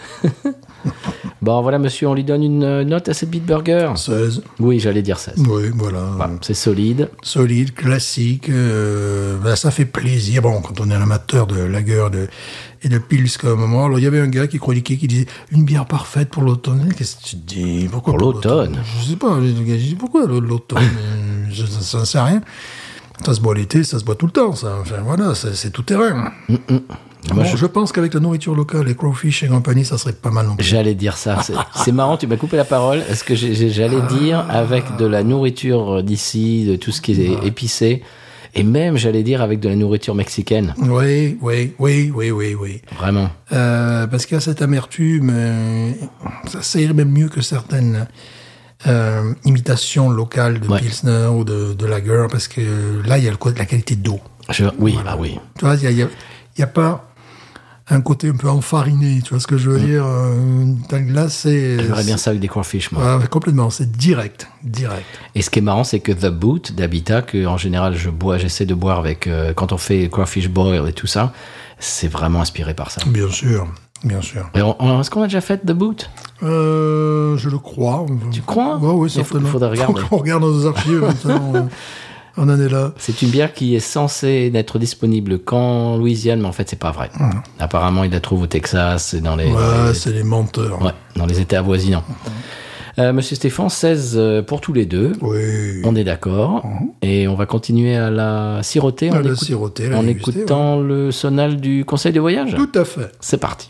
Bon, voilà, monsieur, on lui donne une note à cette Bitburger. seize. Oui, j'allais dire seize. Oui, voilà. Bah, c'est solide. Solide, classique. Euh, ben, ça fait plaisir. Bon, quand on est un amateur de lager de, et de pils comme moi. Alors, il y avait un gars qui chroniquait, qui disait une bière parfaite pour l'automne. Qu'est-ce que tu dis? Pourquoi pour, pour l'automne? l'automne Je sais pas. Je dis pourquoi l'automne? je, ça ne sait rien. Ça se boit l'été, ça se boit tout le temps. Ça. Enfin, voilà, c'est, c'est tout terrain. Mm-mm. Bon, je... je pense qu'avec la nourriture locale, les crawfish et compagnie, ça serait pas mal non plus. J'allais dire ça. C'est, c'est marrant, tu m'as coupé la parole. Est-ce que j'ai, j'ai, j'allais ah. dire avec de la nourriture d'ici, de tout ce qui est ah. épicé, et même, j'allais dire, avec de la nourriture mexicaine. Oui, oui, oui, oui, oui, oui. Vraiment. Euh, parce qu'il y a cette amertume, euh, ça, ça irait même mieux que certaines euh, imitations locales de ouais. Pilsner ou de, de Lager, parce que là, il y a le, la qualité d'eau. Je, oui, voilà. bah oui. Tu vois, il y a, il y a, il y a pas un côté un peu enfariné, tu vois ce que je veux mmh. dire. Euh, ta glace, c'est... J'aimerais bien ça avec des crawfish, moi. Ouais, complètement, c'est direct, direct. Et ce qui est marrant, c'est que The Boot d'Habitat, que en général je bois, j'essaie de boire avec euh, quand on fait crawfish boil et tout ça, c'est vraiment inspiré par ça. Bien sûr, bien sûr. Et on, on, est-ce qu'on a déjà fait The Boot? euh, Je le crois. Tu crois? Ouais, oui, certainement. Il faudrait regarder. Faut qu'on regarde dans nos archives maintenant. On en est là. C'est une bière qui est censée n'être disponible qu'en Louisiane, mais en fait, c'est pas vrai. Mmh. Apparemment, ils la trouvent au Texas et dans les... Ouais, dans les... c'est les menteurs. Ouais, dans les États avoisinants. Mmh. Euh, Monsieur Stéphane, seize pour tous les deux. Oui. On est d'accord. Mhm. Et on va continuer à la siroter À en, la écoute- siroter, la en déguster, écoutant le sonal du conseil de voyage. Tout à fait. C'est parti.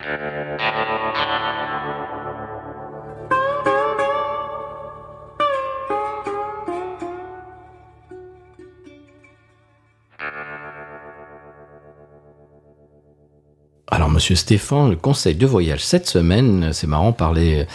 Alors, Monsieur Stéphane, le conseil de voyage cette semaine, c'est marrant, parler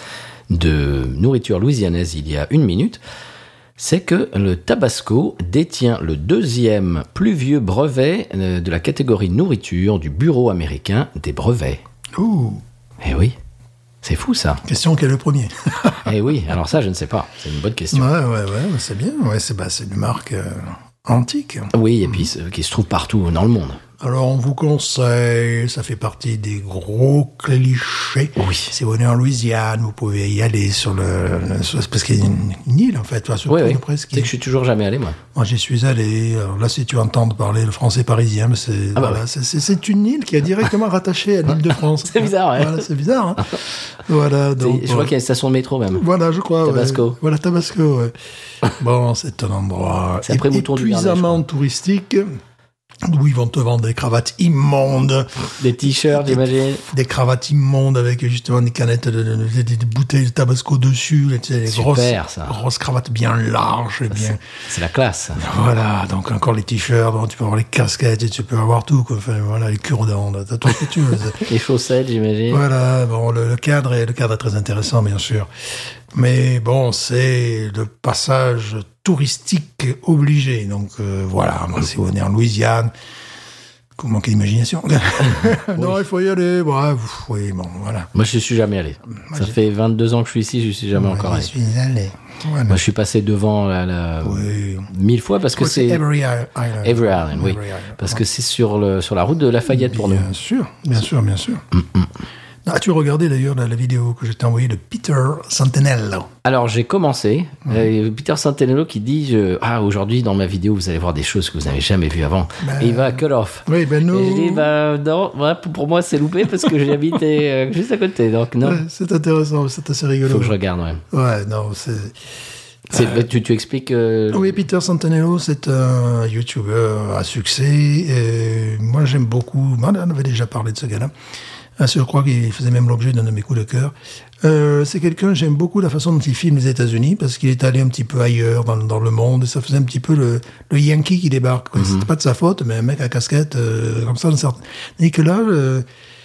de nourriture louisianaise il y a une minute, c'est que le Tabasco détient le deuxième plus vieux brevet euh, de la catégorie nourriture du Bureau américain des brevets. Ouh. Eh oui, c'est fou ça. Question, quel est le premier? Eh oui, alors ça, je ne sais pas. C'est une bonne question. Ouais, ouais, ouais, c'est bien. Ouais, c'est, bah, c'est une marque euh, antique. Oui, et puis c'est- qui se trouve partout dans le monde. Alors, on vous conseille, ça fait partie des gros clichés. Oui. Si vous venez en Louisiane, vous pouvez y aller sur le... le- sur- parce qu'il y a une, une île, en fait, tu vois, sur Oui, le oui. pont de Tu sais Presqu'île. que je suis toujours jamais allé, moi. Moi, j'y suis allé. Alors là, si tu entends parler le français parisien, mais c'est, Ah bah voilà, ouais. c'est, c'est, c'est une île qui est directement rattachée à l'île de France. C'est bizarre, ouais. Voilà, c'est bizarre, hein. Voilà, C'est- donc... je crois qu'il y a une station de métro même. Voilà, je crois. Tabasco. Ouais. Voilà, Tabasco, ouais. Bon, c'est un endroit C'est après Mouton du Vernet, je épuisamment touristique, où ils vont te vendre des cravates immondes, Des t-shirts, j'imagine. des cravates immondes avec justement des canettes, de, de- de- des, des bouteilles de Tabasco dessus, tu sais, les Super, grosses, ça. grosses cravates bien larges et bien... C'est la classe. Voilà, donc encore les t-shirts, bon, tu peux avoir les casquettes, et tu peux avoir tout, quoi. Enfin, voilà, les cure-dents, t'as tout ce que tu veux. Les chaussettes, j'imagine. Voilà, bon, le, le cadre est, le cadre est très intéressant, bien sûr. Mais bon, c'est le passage touristique obligé. Donc, euh, voilà, moi, si vous venez en Louisiane, vous manquez d'imagination. Non, il faut y aller. Bref, oui, bon, voilà. Moi, je suis jamais allé. Ça fait vingt-deux ans que je suis ici, je suis jamais encore Moi, allé. j'y suis allé. Voilà. Moi, je suis passé devant la, la- Oui. mille fois parce que Quoi, c'est Avery Island. Avery Island, oui, Avery Island. parce que c'est sur le sur la route de Lafayette pour nous. Bien sûr, bien sûr, bien sûr. As-tu regardé d'ailleurs la, la vidéo que je t'ai envoyée de Peter Santenello? Alors j'ai commencé. Euh, Peter Santenello qui dit je- ah aujourd'hui dans ma vidéo vous allez voir des choses que vous n'avez jamais vues avant. Ben, Et il va cut off. Oui, ben nous... Et je dis bah non, ouais, pour pour moi c'est loupé parce que j'habite euh, juste à côté donc non. Ouais, c'est intéressant, c'est assez rigolo. Faut que je regarde ouais. Ouais, non, c'est... C'est- bah, tu, tu expliques. euh, Oui, Peter Santenello, c'est un YouTuber à succès. Et moi, j'aime beaucoup. On en avait déjà parlé de ce gars-là. Ah, je crois qu'il faisait même l'objet d'un de mes coups de cœur. Euh, c'est quelqu'un, j'aime beaucoup la façon dont il filme les États-Unis, parce qu'il est allé un petit peu ailleurs dans, dans le monde, et ça faisait un petit peu le, le Yankee qui débarque. Quoi. C'était pas de sa faute, mais un mec à casquette, euh, comme ça, certain... Et que là, euh,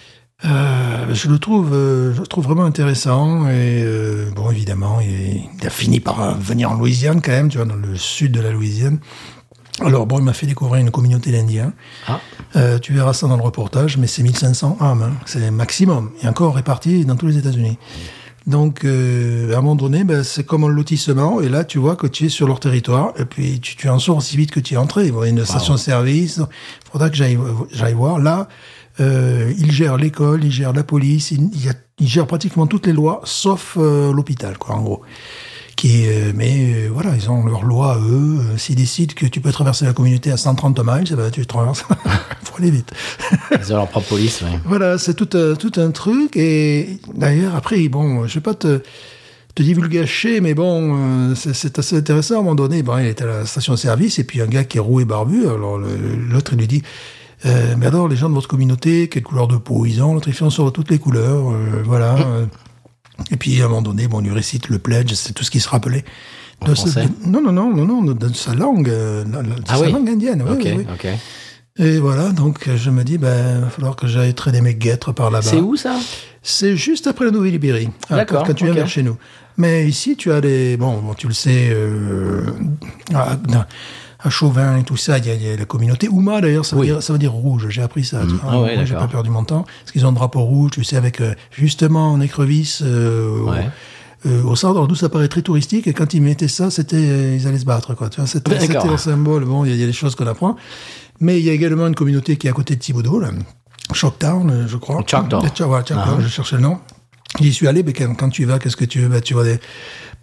euh, je le trouve, euh, je le trouve vraiment intéressant. Et euh, bon, évidemment, il, il a fini par euh, venir en Louisiane quand même, tu vois, dans le sud de la Louisiane. Alors bon, il m'a fait découvrir une communauté d'Indiens. Ah. Euh, tu verras ça dans le reportage, mais c'est mille cinq cents âmes, hein. C'est maximum, et encore répartis dans tous les États-Unis. Donc, euh, à un moment donné, ben, c'est comme un lotissement, et là, tu vois que tu es sur leur territoire, et puis tu, tu en sors aussi vite que tu es entré. Il y a une station-service, il faudra que j'aille, j'aille voir. Là, euh, ils gèrent l'école, ils gèrent la police, ils, ils, ils gèrent pratiquement toutes les lois, sauf euh, l'hôpital, quoi, en gros. Qui, euh, mais euh, voilà, ils ont leur loi, eux. Euh, s'ils décident que tu peux traverser la communauté à cent trente miles, eh ben, tu traverses. Faut aller vite. Ils ont leur propre police, oui. Voilà, c'est tout, un- tout un truc. Et d'ailleurs, après, bon, je vais pas te, te divulgacher, mais bon, euh, c'est, c'est assez intéressant. À un moment donné, bon, il était à la station-service, et puis un gars qui est roux et barbu, alors le- l'autre, il lui dit... Euh, mais alors, les gens de votre communauté, quelle couleur de peau ils ont? L'autre, il fait en sorte de toutes les couleurs, euh, voilà. euh. Et puis, à un moment donné, bon, on lui récite le pledge, c'est tout ce qui se rappelait. En De français sa- non, non, non, non, non, de, de sa langue, euh, de Ah sa oui. langue indienne, oui, Ok, oui, oui. ok. Et voilà, donc je me dis, ben, il va falloir que j'aille traîner mes guêtres par là-bas. C'est où ça? C'est juste après la Nouvelle-Ibérie, hein, D'accord, quand, quand tu viens ok. vers chez nous. Mais ici, tu as des... Bon, bon tu le sais, euh, à, dans- à Chauvin et tout ça, il y, a- il y a la communauté. Ouma, d'ailleurs, ça, veut Oui. dire- ça veut dire rouge. J'ai appris ça. tu vois. Ah ouais, Moi, j'ai d'accord. pas perdu mon temps. Parce qu'ils ont un drapeau rouge, tu sais, avec euh, justement en écrevisse... Euh, Ouais. euh, au centre, d'où ça paraît très touristique, et quand ils mettaient ça, c'était, euh, ils allaient se battre, quoi. Tu vois, c'était, D'accord. c'était un symbole. Bon, il y, a- il y a des choses qu'on apprend. Mais il y a également une communauté qui est à côté de Thibodaux, là. Choctaw, euh, je crois. Choctaw. Euh, Voilà, Choctaw, Ah. je cherchais le nom. J'y suis allé, mais quand, quand tu y vas, qu'est-ce que tu veux? Bah, tu vois des,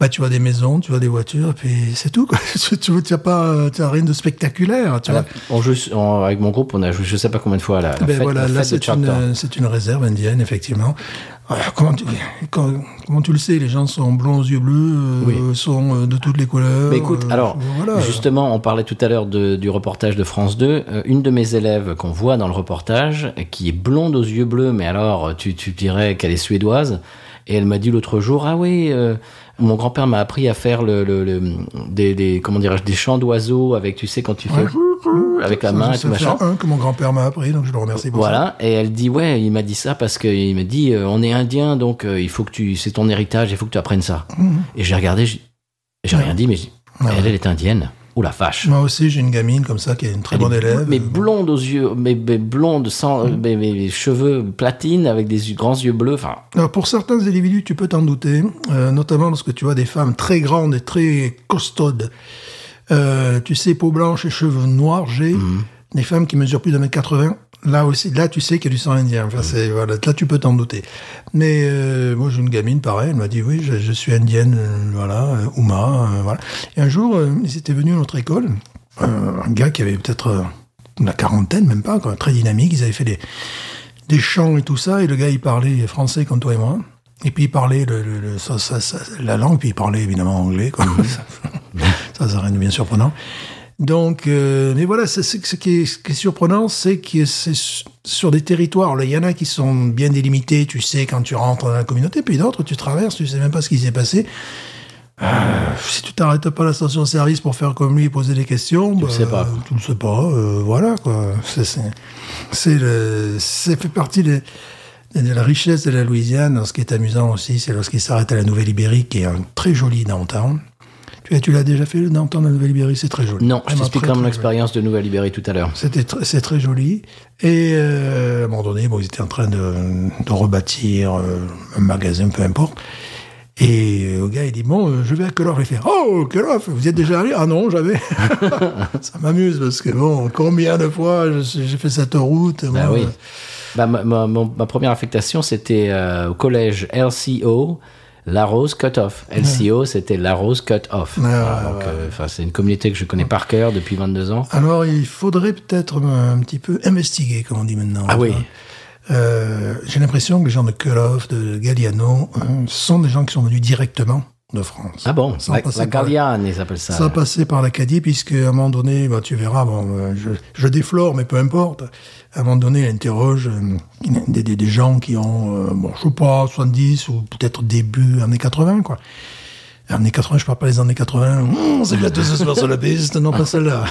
Bah, tu vois des maisons, tu vois des voitures, et puis c'est tout, quoi. Tu, tu, tu as pas, tu as rien de spectaculaire, tu Voilà. vois. On joue, on- avec mon groupe, on a joué je sais pas combien de fois à la, la Ben fête, voilà, la là, fête de c'est Charter. une, c'est une réserve indienne, effectivement. Alors, comment, tu, quand- comment tu le sais, les gens sont blonds aux yeux bleus, euh, Oui. sont euh, de toutes les couleurs. Mais écoute, euh, alors, voilà. justement, on parlait tout à l'heure de- du reportage de France deux. Euh, une de mes élèves qu'on voit dans le reportage, euh, qui est blonde aux yeux bleus, mais alors, tu, tu dirais qu'elle est suédoise. Et elle m'a dit l'autre jour, ah oui, euh, mon grand-père m'a appris à faire le, le, le- des, des, comment dirais-je, des chants d'oiseaux avec, tu sais, quand tu fais avec la Ça, main je et sais tout machin. faire un que mon grand-père m'a appris, donc je le remercie pour ça. Voilà, et elle dit ouais, il m'a dit ça parce qu'il m'a dit euh, on est indien donc euh, il faut que tu c'est ton héritage, il faut que tu apprennes ça. Et j'ai regardé, j'ai, j'ai rien dit mais j'ai, Ah elle, ouais. elle est indienne. Ouh la vache. Moi aussi, j'ai une gamine comme ça qui est une très Elle bonne est élève. Mais blonde aux yeux, mais, mais blonde sans Mm. mais, mais les cheveux platine avec des yeux- grands yeux bleus. Enfin, Alors, pour certains individus, tu peux t'en douter, euh, notamment lorsque tu vois des femmes très grandes et très costaudes. Euh, tu sais, peau blanche et cheveux noirs, j'ai Mm. des femmes qui mesurent plus d'un mètre quatre-vingts. Là aussi, là, tu sais qu'il y a du sang indien. Enfin, c'est, voilà, là, tu peux t'en douter. Mais euh, moi, j'ai une gamine, pareil, elle m'a dit, oui, je, je suis indienne, euh, voilà, euh, Ouma, euh, voilà. Et un jour, euh, ils étaient venus à notre école, euh, un gars qui avait peut-être euh, la quarantaine, même pas, quoi, très dynamique, ils avaient fait des, des chants et tout ça, et le gars, il parlait français comme toi et moi. Et puis, il parlait le, le, le- ça, ça, ça, la langue, puis il parlait évidemment anglais, quoi. ça, ça, rien de bien surprenant. Donc, euh, mais voilà, c'est, c'est, ce, qui est, ce qui est surprenant, c'est que c'est su- sur des territoires, là, il y en a qui sont bien délimités, tu sais, quand tu rentres dans la communauté, puis d'autres, tu traverses, tu sais même pas ce qui s'est passé. Euh, si tu t'arrêtes pas à la station-service pour faire comme lui et poser des questions, Tu le sais pas. Tu le sais pas, euh, voilà, quoi. C'est, c'est, c'est le, ça fait partie de, de la richesse de la Louisiane. Ce qui est amusant aussi, c'est lorsqu'il s'arrête à la Nouvelle-Ibérie, qui est un très joli downtown. Tu, tu l'as déjà fait, le downtown de la Nouvelle-Ibérie, c'est très joli. non, je Vraiment t'explique très, quand mon très expérience de Nouvelle-Ibérie tout à l'heure. C'était tr- c'est très joli. Et euh, à un moment donné, bon, ils étaient en train de, de rebâtir euh, un magasin, peu importe. Et euh, le gars, il dit, bon, euh, je vais à Keloff. Il fait, oh, Keloff, vous y êtes déjà allé? Ah non, jamais. Ça m'amuse parce que, bon, combien de fois je- j'ai fait cette route? Bah moi, oui. euh, Bah, ma, ma, mon- ma première affectation, c'était euh, au collège L C O, La Rose Cut Off. L C O, c'était La Rose Cut Off. Ouais, Voilà, ouais, donc, ouais. euh, enfin, c'est une communauté que je connais par cœur depuis vingt-deux ans. Alors, il faudrait peut-être un petit peu investiguer, comme on dit maintenant. Ah tu oui. vois. Euh, j'ai l'impression que les gens de Keloff, de Galliano, euh, sont des gens qui sont venus directement de France. Ah bon, Sans la, passer la par- Galliane, ils appellent ça. Ça a passé par l'Acadie, puisque à un moment donné, bah, tu verras, bon, euh, je, je déflore, mais peu importe. À un moment donné, il interroge euh, des, des, des gens qui ont, euh, bon, je sais pas, soixante-dix ou peut-être début années quatre-vingts, quoi. Années quatre-vingts, je parle pas des années quatre-vingts. Mmh, c'est bientôt ce soir sur la piste, non pas celle-là.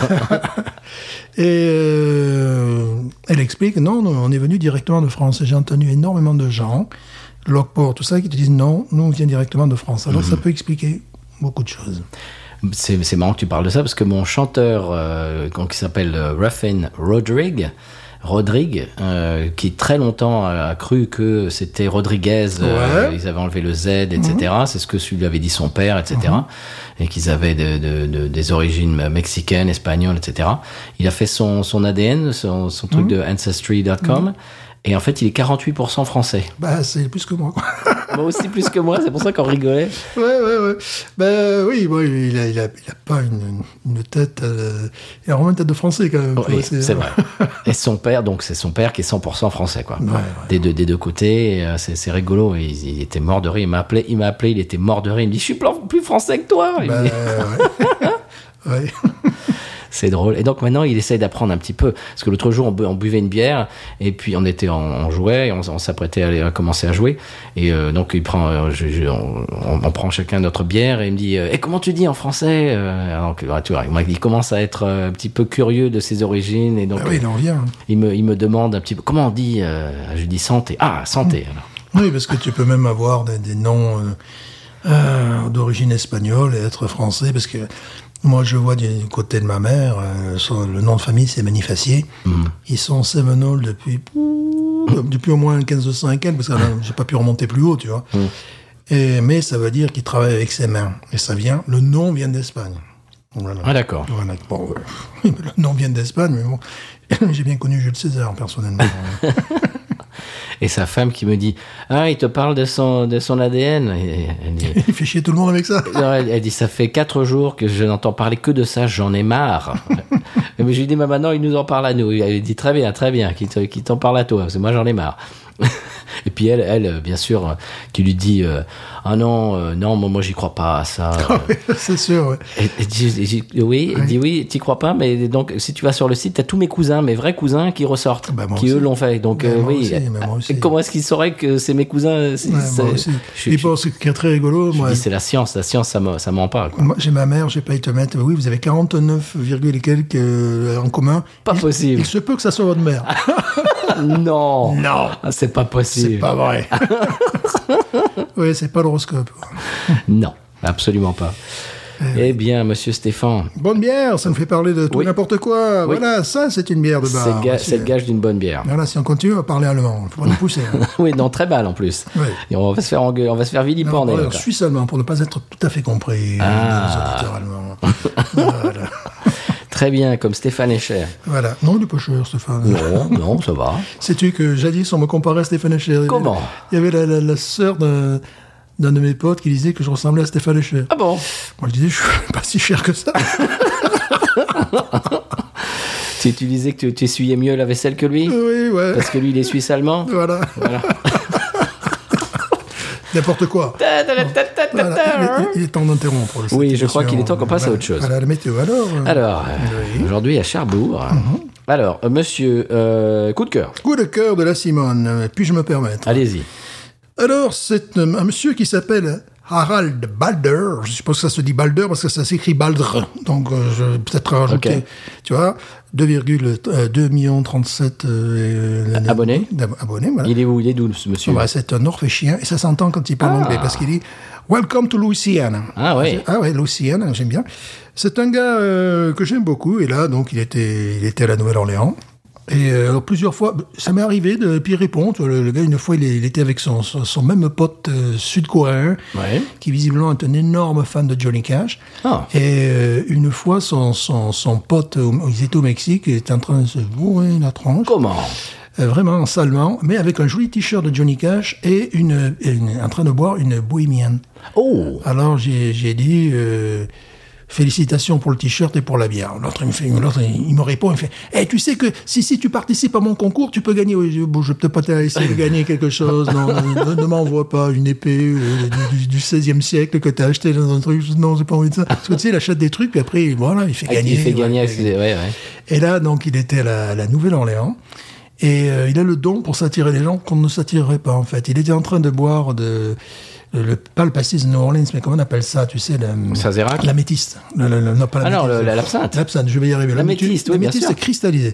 Et euh, elle explique, non, non, on est venu directement de France. Et j'ai entendu énormément de gens, Lockport, tout ça, qui te disent non, nous on vient directement de France. Alors ça peut expliquer beaucoup de choses. C'est, c'est marrant que tu parles de ça parce que mon chanteur, euh, qui s'appelle euh, Ruffin Rodrigue, Rodrigue, euh, qui très longtemps a, a cru que c'était Rodriguez, euh, Ouais. ils avaient enlevé le Z, et cetera. C'est ce que lui avait dit son père, et cetera. Et qu'ils avaient de, de, de, des origines mexicaines, espagnoles, et cetera. Il a fait son, son A D N, son, son truc de ancestry point com. Et en fait, il est quarante-huit pour cent français. Bah, c'est plus que moi, quoi. Moi aussi, plus que moi, c'est pour ça qu'on rigolait. Ouais, ouais, ouais. Ben oui, bon, il a, il a, il a pas une, une tête. Euh, il a vraiment une tête de français quand même. tu Oui, vois, c'est vrai. Et son père, donc c'est son père qui est cent pour cent français, quoi. Ouais, ouais. Des, deux, des deux côtés, et, euh, c'est, c'est rigolo. Et il, il était mort de rire. Il m'a appelé, il m'a appelé, il était mort de rire. Il me dit, je suis plus, plus français que toi. Il me Ben, dit, ouais. Ouais. c'est drôle. Et donc maintenant, il essaye d'apprendre un petit peu. Parce que l'autre jour, on, bu- on buvait une bière, et puis on était, en, on jouait, et on, on s'apprêtait à, aller, à commencer à jouer. Et euh, donc il prend, euh, je, je- on, on- on prend chacun notre bière, et il me dit, eh, comment tu dis en français euh, alors que, ouais, tu vois, il commence à être euh, un petit peu curieux de ses origines, et donc Ben oui, il en vient. il me, il me demande un petit peu comment on dit. Euh, je lui dis santé. Ah, santé. Alors. Oui, parce que tu peux même avoir des, des noms euh, euh, d'origine espagnole et être français, parce que moi, je vois du côté de ma mère, euh, son- le nom de famille, c'est Manifacier. Ils sont Sémenols depuis, depuis au moins quinze cent cinquante, parce que là, j'ai pas pu remonter plus haut, tu vois. Et, mais ça veut dire qu'il travaille avec ses mains. Et ça vient, le nom vient d'Espagne. Voilà. Ah, d'accord. Voilà. Bon, ouais. Le nom vient d'Espagne, mais bon, j'ai bien connu Jules César, personnellement. Et sa femme qui me dit ah il te parle de son de son A D N. Et elle dit, Il fait chier tout le monde avec ça. non, elle, elle dit ça fait quatre jours que je n'entends parler que de ça, j'en ai marre. Mais je lui dis mais maintenant il nous en parle à nous. Elle dit très bien très bien, qu'il te- qu'il t'en parle à toi parce que moi j'en ai marre. Et puis elle, elle, bien sûr, euh, qui lui dit euh, ah non, euh, non, moi, moi j'y crois pas à ça. C'est sûr, ouais. Et, et dit, dit, oui, elle dit oui, t'y crois pas, mais donc si tu vas sur le site, t'as tous mes cousins, mes vrais cousins qui ressortent, Bah, moi qui aussi. eux l'ont fait. Donc Bah, euh, moi oui. aussi, bah, moi aussi. Et comment est-ce qu'ils sauraient que c'est mes cousins si- Ouais, c'est- moi aussi. Je, Et je- bon, ce qui est très rigolo, je moi, dis c'est la science, la science ça me, ça ment pas. Quoi. moi, j'ai ma mère, j'ai pas été te mettre. Oui, vous avez quarante-neuf virgule et quelques euh, en commun. Pas Il- possible. Il se peut que ça soit votre mère. Non, Non. Ah, c'est pas possible. C'est pas vrai. Oui, c'est pas l'horoscope. Non, absolument pas. Eh bien, monsieur Stéphane, Bonne bière, ça nous fait parler de tout Oui. n'importe quoi. Oui. Voilà, ça, c'est une bière de bar. c'est le, ga- monsieur. c'est le gage d'une bonne bière. Voilà, si on continue, on va parler allemand. Il faut pas nous pousser. hein. Oui, non, très mal en plus. Oui. Et on va se faire engueuler, on va se faire Non, on vilipender. va parler en encore. suisse allemand pour ne pas être tout à fait compris euh, Ah. des auditeurs allemands. Voilà. Très bien, comme Stéphane Escher. Voilà. Non, il est pas cher, Stéphane. Non, non, ça va. Sais-tu que jadis, on me comparait à Stéphane Escher. Comment? Il y avait la, la, la sœur d'un, d'un de mes potes qui disait que je ressemblais à Stéphane Escher. Ah bon? Moi, je disais, je suis pas si cher que ça. Tu, tu disais que tu, tu essuyais mieux la vaisselle que lui? Oui, ouais. Parce que lui, il est suisse-allemand? Voilà. Voilà. N'importe quoi. Voilà. Il, il est temps d'interrompre. cette Oui, je crois émission. qu'il est temps qu'on passe à autre chose. Voilà, la météo. Alors, euh, Alors, euh, Oui. aujourd'hui à Cherbourg. Alors, euh, monsieur, euh, coup de cœur. coup de cœur de la Simone. Euh, Puis-je me permettre Allez-y. Alors, c'est euh, un monsieur qui s'appelle Harald Balder. Je suppose que ça se dit Balder parce que ça s'écrit Baldre. Donc, euh, je vais peut-être rajouter, Ok. tu vois, deux virgule deux millions trente-sept euh, Abonnés. d'ab- abonnés, voilà. Il est où? Il est d'où, ce monsieur? Ouais, c'est un Norvégien et ça s'entend quand il parle Ah. anglais parce qu'il dit Welcome to Louisiana. Ah ouais. Ah ouais, Louisiana, j'aime bien. C'est un gars euh, que j'aime beaucoup et là, donc, il était, il était à la Nouvelle-Orléans. Et euh, alors, plusieurs fois, ça m'est arrivé de puis il répond. Tu vois, Le, le gars, une fois, il, est- il était avec son, son, son même pote euh, sud-coréen Ouais. qui visiblement est un énorme fan de Johnny Cash. Ah. Et euh, une fois, son, son, son pote, au- ils étaient au Mexique, il était en train de se bourrer la tronche. Comment? Euh, vraiment salement, mais avec un joli t-shirt de Johnny Cash et une, une- en train de boire une bohémienne. Oh! Alors j'ai j'ai dit euh, félicitations pour le t-shirt et pour la bière. L'autre il me fait, l'autre il me répond, il me fait, eh tu sais que si si tu participes à mon concours, tu peux gagner. Oui, je, bon, je vais peut-être pas essayer de gagner quelque chose. Non, ne, ne m'envoie pas une épée euh, du, du, du seizième siècle que t'as acheté dans un truc. Non, j'ai pas envie de ça. Parce que tu sais, il achète des trucs puis après voilà, il fait Ah, gagner. il fait ouais. gagner, excusez, ouais, ouais. Et là, donc, il était à la, à la Nouvelle-Orléans. Et euh, il a le don pour s'attirer les gens qu'on ne s'attirerait pas, en fait. Il était en train de boire de... Le, le- pas le pastis de New Orleans, mais comment on appelle ça, tu sais, la... Sazerac? La métiste. Le- le- le- non, pas la Ah non, métiste. le- la- l'absinthe. L'absinthe, je vais y arriver. La métu- métiste, oui, La bien métiste sûr. est cristallisée.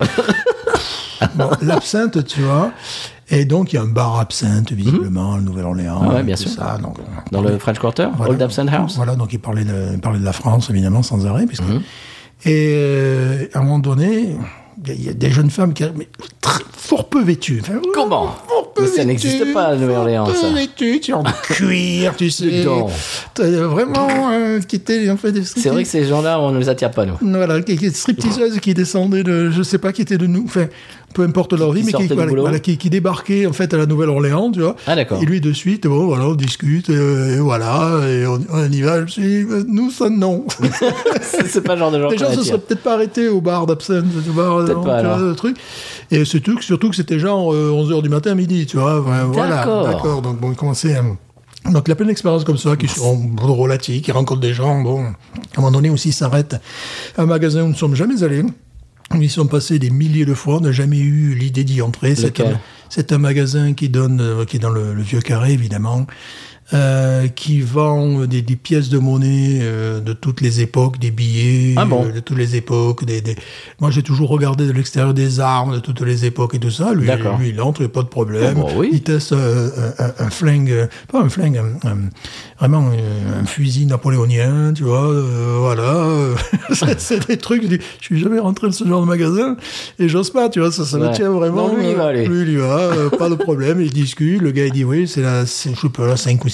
Bon, l'absinthe, tu vois. Et donc, il y a un bar absinthe, visiblement, à la Nouvelle-Orléans. Ah ouais, et bien tout sûr. Ça, donc, Dans le French Quarter? voilà. Old Absinthe House? Voilà, donc il parlait de, il parlait de la France, évidemment, sans arrêt. Puisque... Mhm. Et euh, à un moment donné, il y a- il y, a des jeunes femmes qui mais, très, fort peu vêtues. Enfin, Comment? fort peu Mais ça vêtues, n'existe pas à Nouvelle-Orléans, fort ça. peu vêtues, tu sais, en cuir, tu sais. Dedans. T'as Vraiment, euh, qui étaient en fait des C'est vrai que ces gens-là, on ne les attire pas, nous. voilà, qui, qui stripteaseuses qui descendaient de, je sais pas, qui étaient de nous, enfin, peu importe leur vie, Qui mais sortaient qui, du voilà, boulot. voilà, qui, qui débarquaient en fait à la Nouvelle-Orléans, tu vois. Ah, d'accord. Et lui de suite, bon, voilà, on discute, euh, et voilà, et on, on y va. Je me suis dit, euh, nous, ça, non. C'est c'est pas le genre de gens Les qu'on gens se attire. seraient peut-être pas arrêtés au bar d'absinthe, tu vois, Peut-être non, pas, tu vois, alors. le truc. Et surtout, que- surtout que c'était genre euh, onze heures du matin à midi, tu vois. Enfin, voilà, D'accord. d'accord. Donc, bon, il commençait à... Donc, il a plein d'expériences comme ça, qui sont relatives, qui rencontrent des gens. Bon, à un moment donné aussi, il s'arrête à un magasin où nous ne sommes jamais allés. Où ils sont passés des milliers de fois, on n'a jamais eu l'idée d'y entrer. C'est Lequel un, c'est un magasin qui donne, euh, qui est dans le, le vieux carré, évidemment, euh, qui vend des, des pièces de monnaie euh, de toutes les époques, des billets Ah bon euh, de toutes les époques. Des, des... Moi, j'ai toujours regardé de l'extérieur des armes de toutes les époques et tout ça. Lui, D'accord. lui il entre, il n'y a pas de problème. Oh, bah oui. Il teste euh, un, un, un flingue, euh, pas un flingue, un, un- vraiment euh, un fusil napoléonien, tu vois. Euh, voilà, euh, c'est, c'est des trucs. Je dis, je suis jamais rentré dans ce genre de magasin et j'ose pas, tu vois. Ça, ça me Ouais. tient vraiment. Non, lui, il y va euh, aller. Lui, il y va, euh, pas de problème. Il discute. Le gars, il dit oui, c'est la, c'est, je sais pas, la cinq ou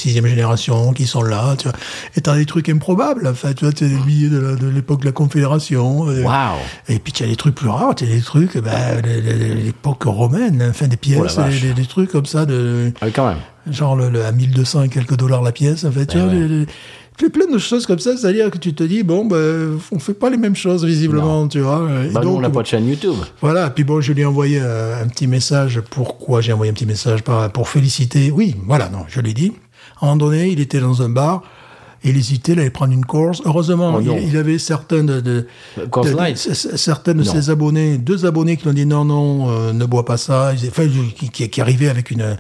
sixième génération qui sont là, tu vois. Et t'as des trucs improbables, en fait, tu vois, t'as des billets de, la, de l'époque de la Confédération. Wow. Et puis tu as des trucs plus rares, tu as des trucs, ben, de, de, de l'époque romaine, enfin des pièces, Oh, des, des, des trucs comme ça, de, Ah oui, quand même. genre le, le, à mille deux cents et quelques dollars la pièce, en fait, tu Eh vois, ouais. les- les- tu fais plein de choses comme ça, c'est-à-dire que tu te dis, bon, ben, on fait pas les mêmes choses, visiblement, Non. tu vois. Et Bah, nous, on n'a pas de chaîne YouTube. voilà, puis bon, je lui ai envoyé un, un petit message. Pourquoi j'ai envoyé un petit message par- pour féliciter. Oui, voilà, non, je l'ai dit. À un moment donné, il était dans un bar. Et il hésitait, il allait prendre une course. Heureusement, Oh non. il, il avait certains de, de, Coors de- de- Light. c- c- certains de Non. ses abonnés, deux abonnés qui lui ont dit non, non, euh, ne bois pas ça. Ils- Enfin, qui, qui, qui arrivaient avec une,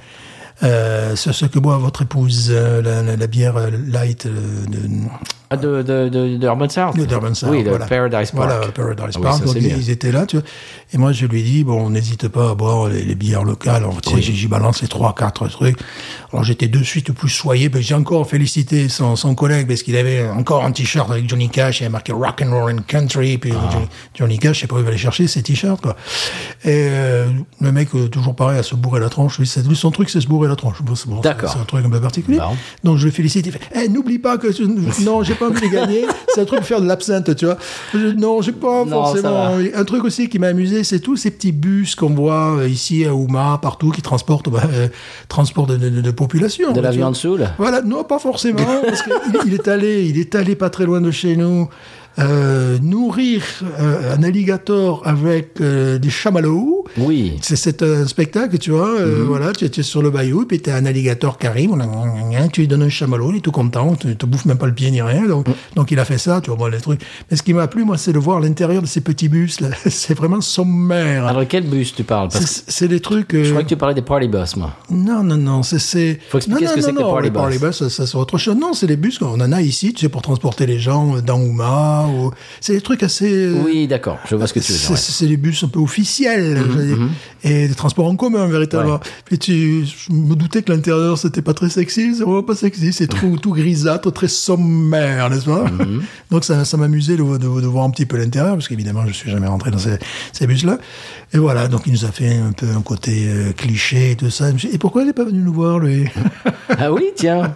euh, ce, ce que boit votre épouse, euh, la, la, la bière euh, light euh, de, Ah, de, de, de, de Urban South. de Durban South, Oui, de voilà. Paradise Park. Voilà, Paradise Ah oui, Park. ça, Donc, c'est ils, bien. ils étaient là, tu vois. Et moi, je lui ai dit, bon, n'hésite pas à boire les, les bières locales. Alors, tu sais, Oui. j'y j'y balance les trois, quatre trucs. Alors, j'étais de suite plus soyé. Ben, j'ai encore félicité son, son collègue parce qu'il avait encore un t-shirt avec Johnny Cash. Il avait marqué Rock and Roll and Country. Puis Ah. Johnny, Johnny Cash, je sais pas où il va aller chercher ces t-shirts, quoi. Et euh, le mec, euh, toujours pareil, à se bourrer la tronche. Lui, c'est- lui, son truc, c'est se bourrer la tronche. Bon, c'est bon, D'accord. C'est un truc un peu particulier. Bon. Donc, je le félicite. Il fait, eh, n'oublie pas que je- non, j'ai pas envie de gagner. C'est un truc de faire de l'absinthe, tu vois. Je- non, j'ai pas Non, ça forcément. va. Un truc aussi qui m'a amusé, c'est tous ces petits bus qu'on voit euh, ici à Houma, partout, qui transportent, bah, euh, transportent de, de, de population. De tu la vois. viande soule. Voilà, non, pas forcément, parce qu'il il est allé, il est allé pas très loin de chez nous. Euh, nourrir euh, un alligator avec euh, des chamallows. Oui. C'est, c'est un spectacle, tu vois. euh, Voilà, tu, tu es sur le bayou, puis tu as un alligator qui arrive, tu lui donnes un chamallow, il est tout content, tu te bouffes même pas le pied ni rien. Donc, donc il a fait ça, tu vois, bon, les trucs. Mais ce qui m'a plu, moi, c'est de voir l'intérieur de ces petits bus. Là. C'est vraiment sommaire. Alors, quel bus tu parles? Parce que c'est, c'est des trucs. euh, je crois que tu parlais des Party Bus, moi. Non, non, non, c'est... c'est... Faut expliquer non, ce que non, c'est non, que les non, Party les Bus. Party Bus, ça, ça c'est autre chose. Non, c'est des bus qu'on en a ici, tu sais, pour transporter les gens dans Houma. Ou... C'est des trucs assez... euh, Oui, d'accord. Je vois ce que tu veux dire. c'est, ouais. c'est des bus un peu officiels, je veux dire, et des transports en commun, véritablement. Ouais. Puis tu, je me doutais que l'intérieur, c'était pas très sexy, c'est vraiment pas sexy, c'est tout, tout grisâtre, très sommaire, n'est-ce pas? Donc ça, ça m'amusait de, de, de voir un petit peu l'intérieur, parce qu'évidemment, je suis jamais rentré dans ces, ces bus-là. Et voilà, donc il nous a fait un peu un côté euh, cliché et tout ça. Je me suis dit, et pourquoi il n'est pas venu nous voir, lui? Ah oui, tiens.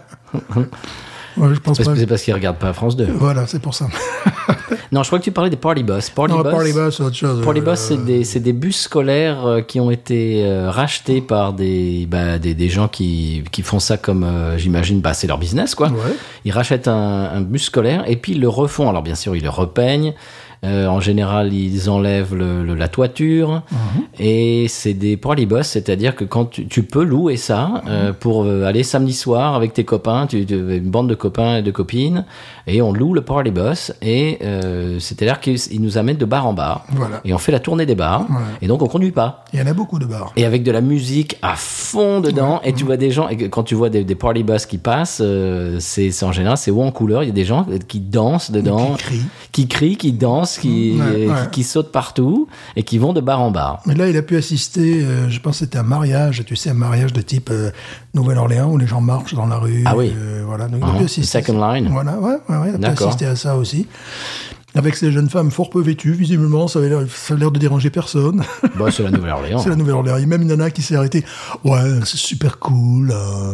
Ouais, je pense Parce pas. que c'est parce qu'il regarde pas France deux. Voilà, c'est pour ça. Non, je crois que tu parlais des Party Bus. Party non, Bus, Party Bus, c'est autre chose. Party Euh, Bus, c'est des, c'est des bus scolaires euh, qui ont été euh, rachetés par des, bah, des, des gens qui, qui font ça comme, euh, j'imagine, bah, c'est leur business, quoi. Ouais. Ils rachètent un, un bus scolaire et puis ils le refont. Alors, bien sûr, ils le repeignent. Euh, en général, ils enlèvent le, le- la toiture et c'est des Party Bus, c'est-à-dire que quand tu, tu peux louer ça euh, pour euh, aller samedi soir avec tes copains, tu, tu- une bande de copains et de copines, et on loue le Party Bus et euh, c'est-à-dire qu'ils ils nous amènent de bar en bar Voilà. et on fait la tournée des bars Ouais. et donc on conduit pas. Il y en a beaucoup de bars. Et avec de la musique à fond dedans, et tu vois des gens, et que quand tu vois des, des party bus qui passent, euh, c'est, c'est en général, c'est haut en couleur, il y a des gens qui dansent dedans, Qui crient. qui crient, qui dansent, qui, Ouais, ouais. qui, qui sautent partout, et qui vont de bar en bar. Mais là, il a pu assister, euh, je pense que c'était un mariage, tu sais, un mariage de type euh, Nouvelle-Orléans où les gens marchent dans la rue. Ah oui. euh, voilà. Donc, il a Mhm. pu assister. Second line. Voilà, ouais, ouais, ouais, il a pu D'accord. assister à ça aussi. Avec ces jeunes femmes fort peu vêtues, visiblement, ça avait l'air, ça a l'air de déranger personne. Bon, c'est la Nouvelle-Orléans. C'est la Nouvelle-Orléans. Il y a même une nana qui s'est arrêtée. Ouais, c'est super cool. euh.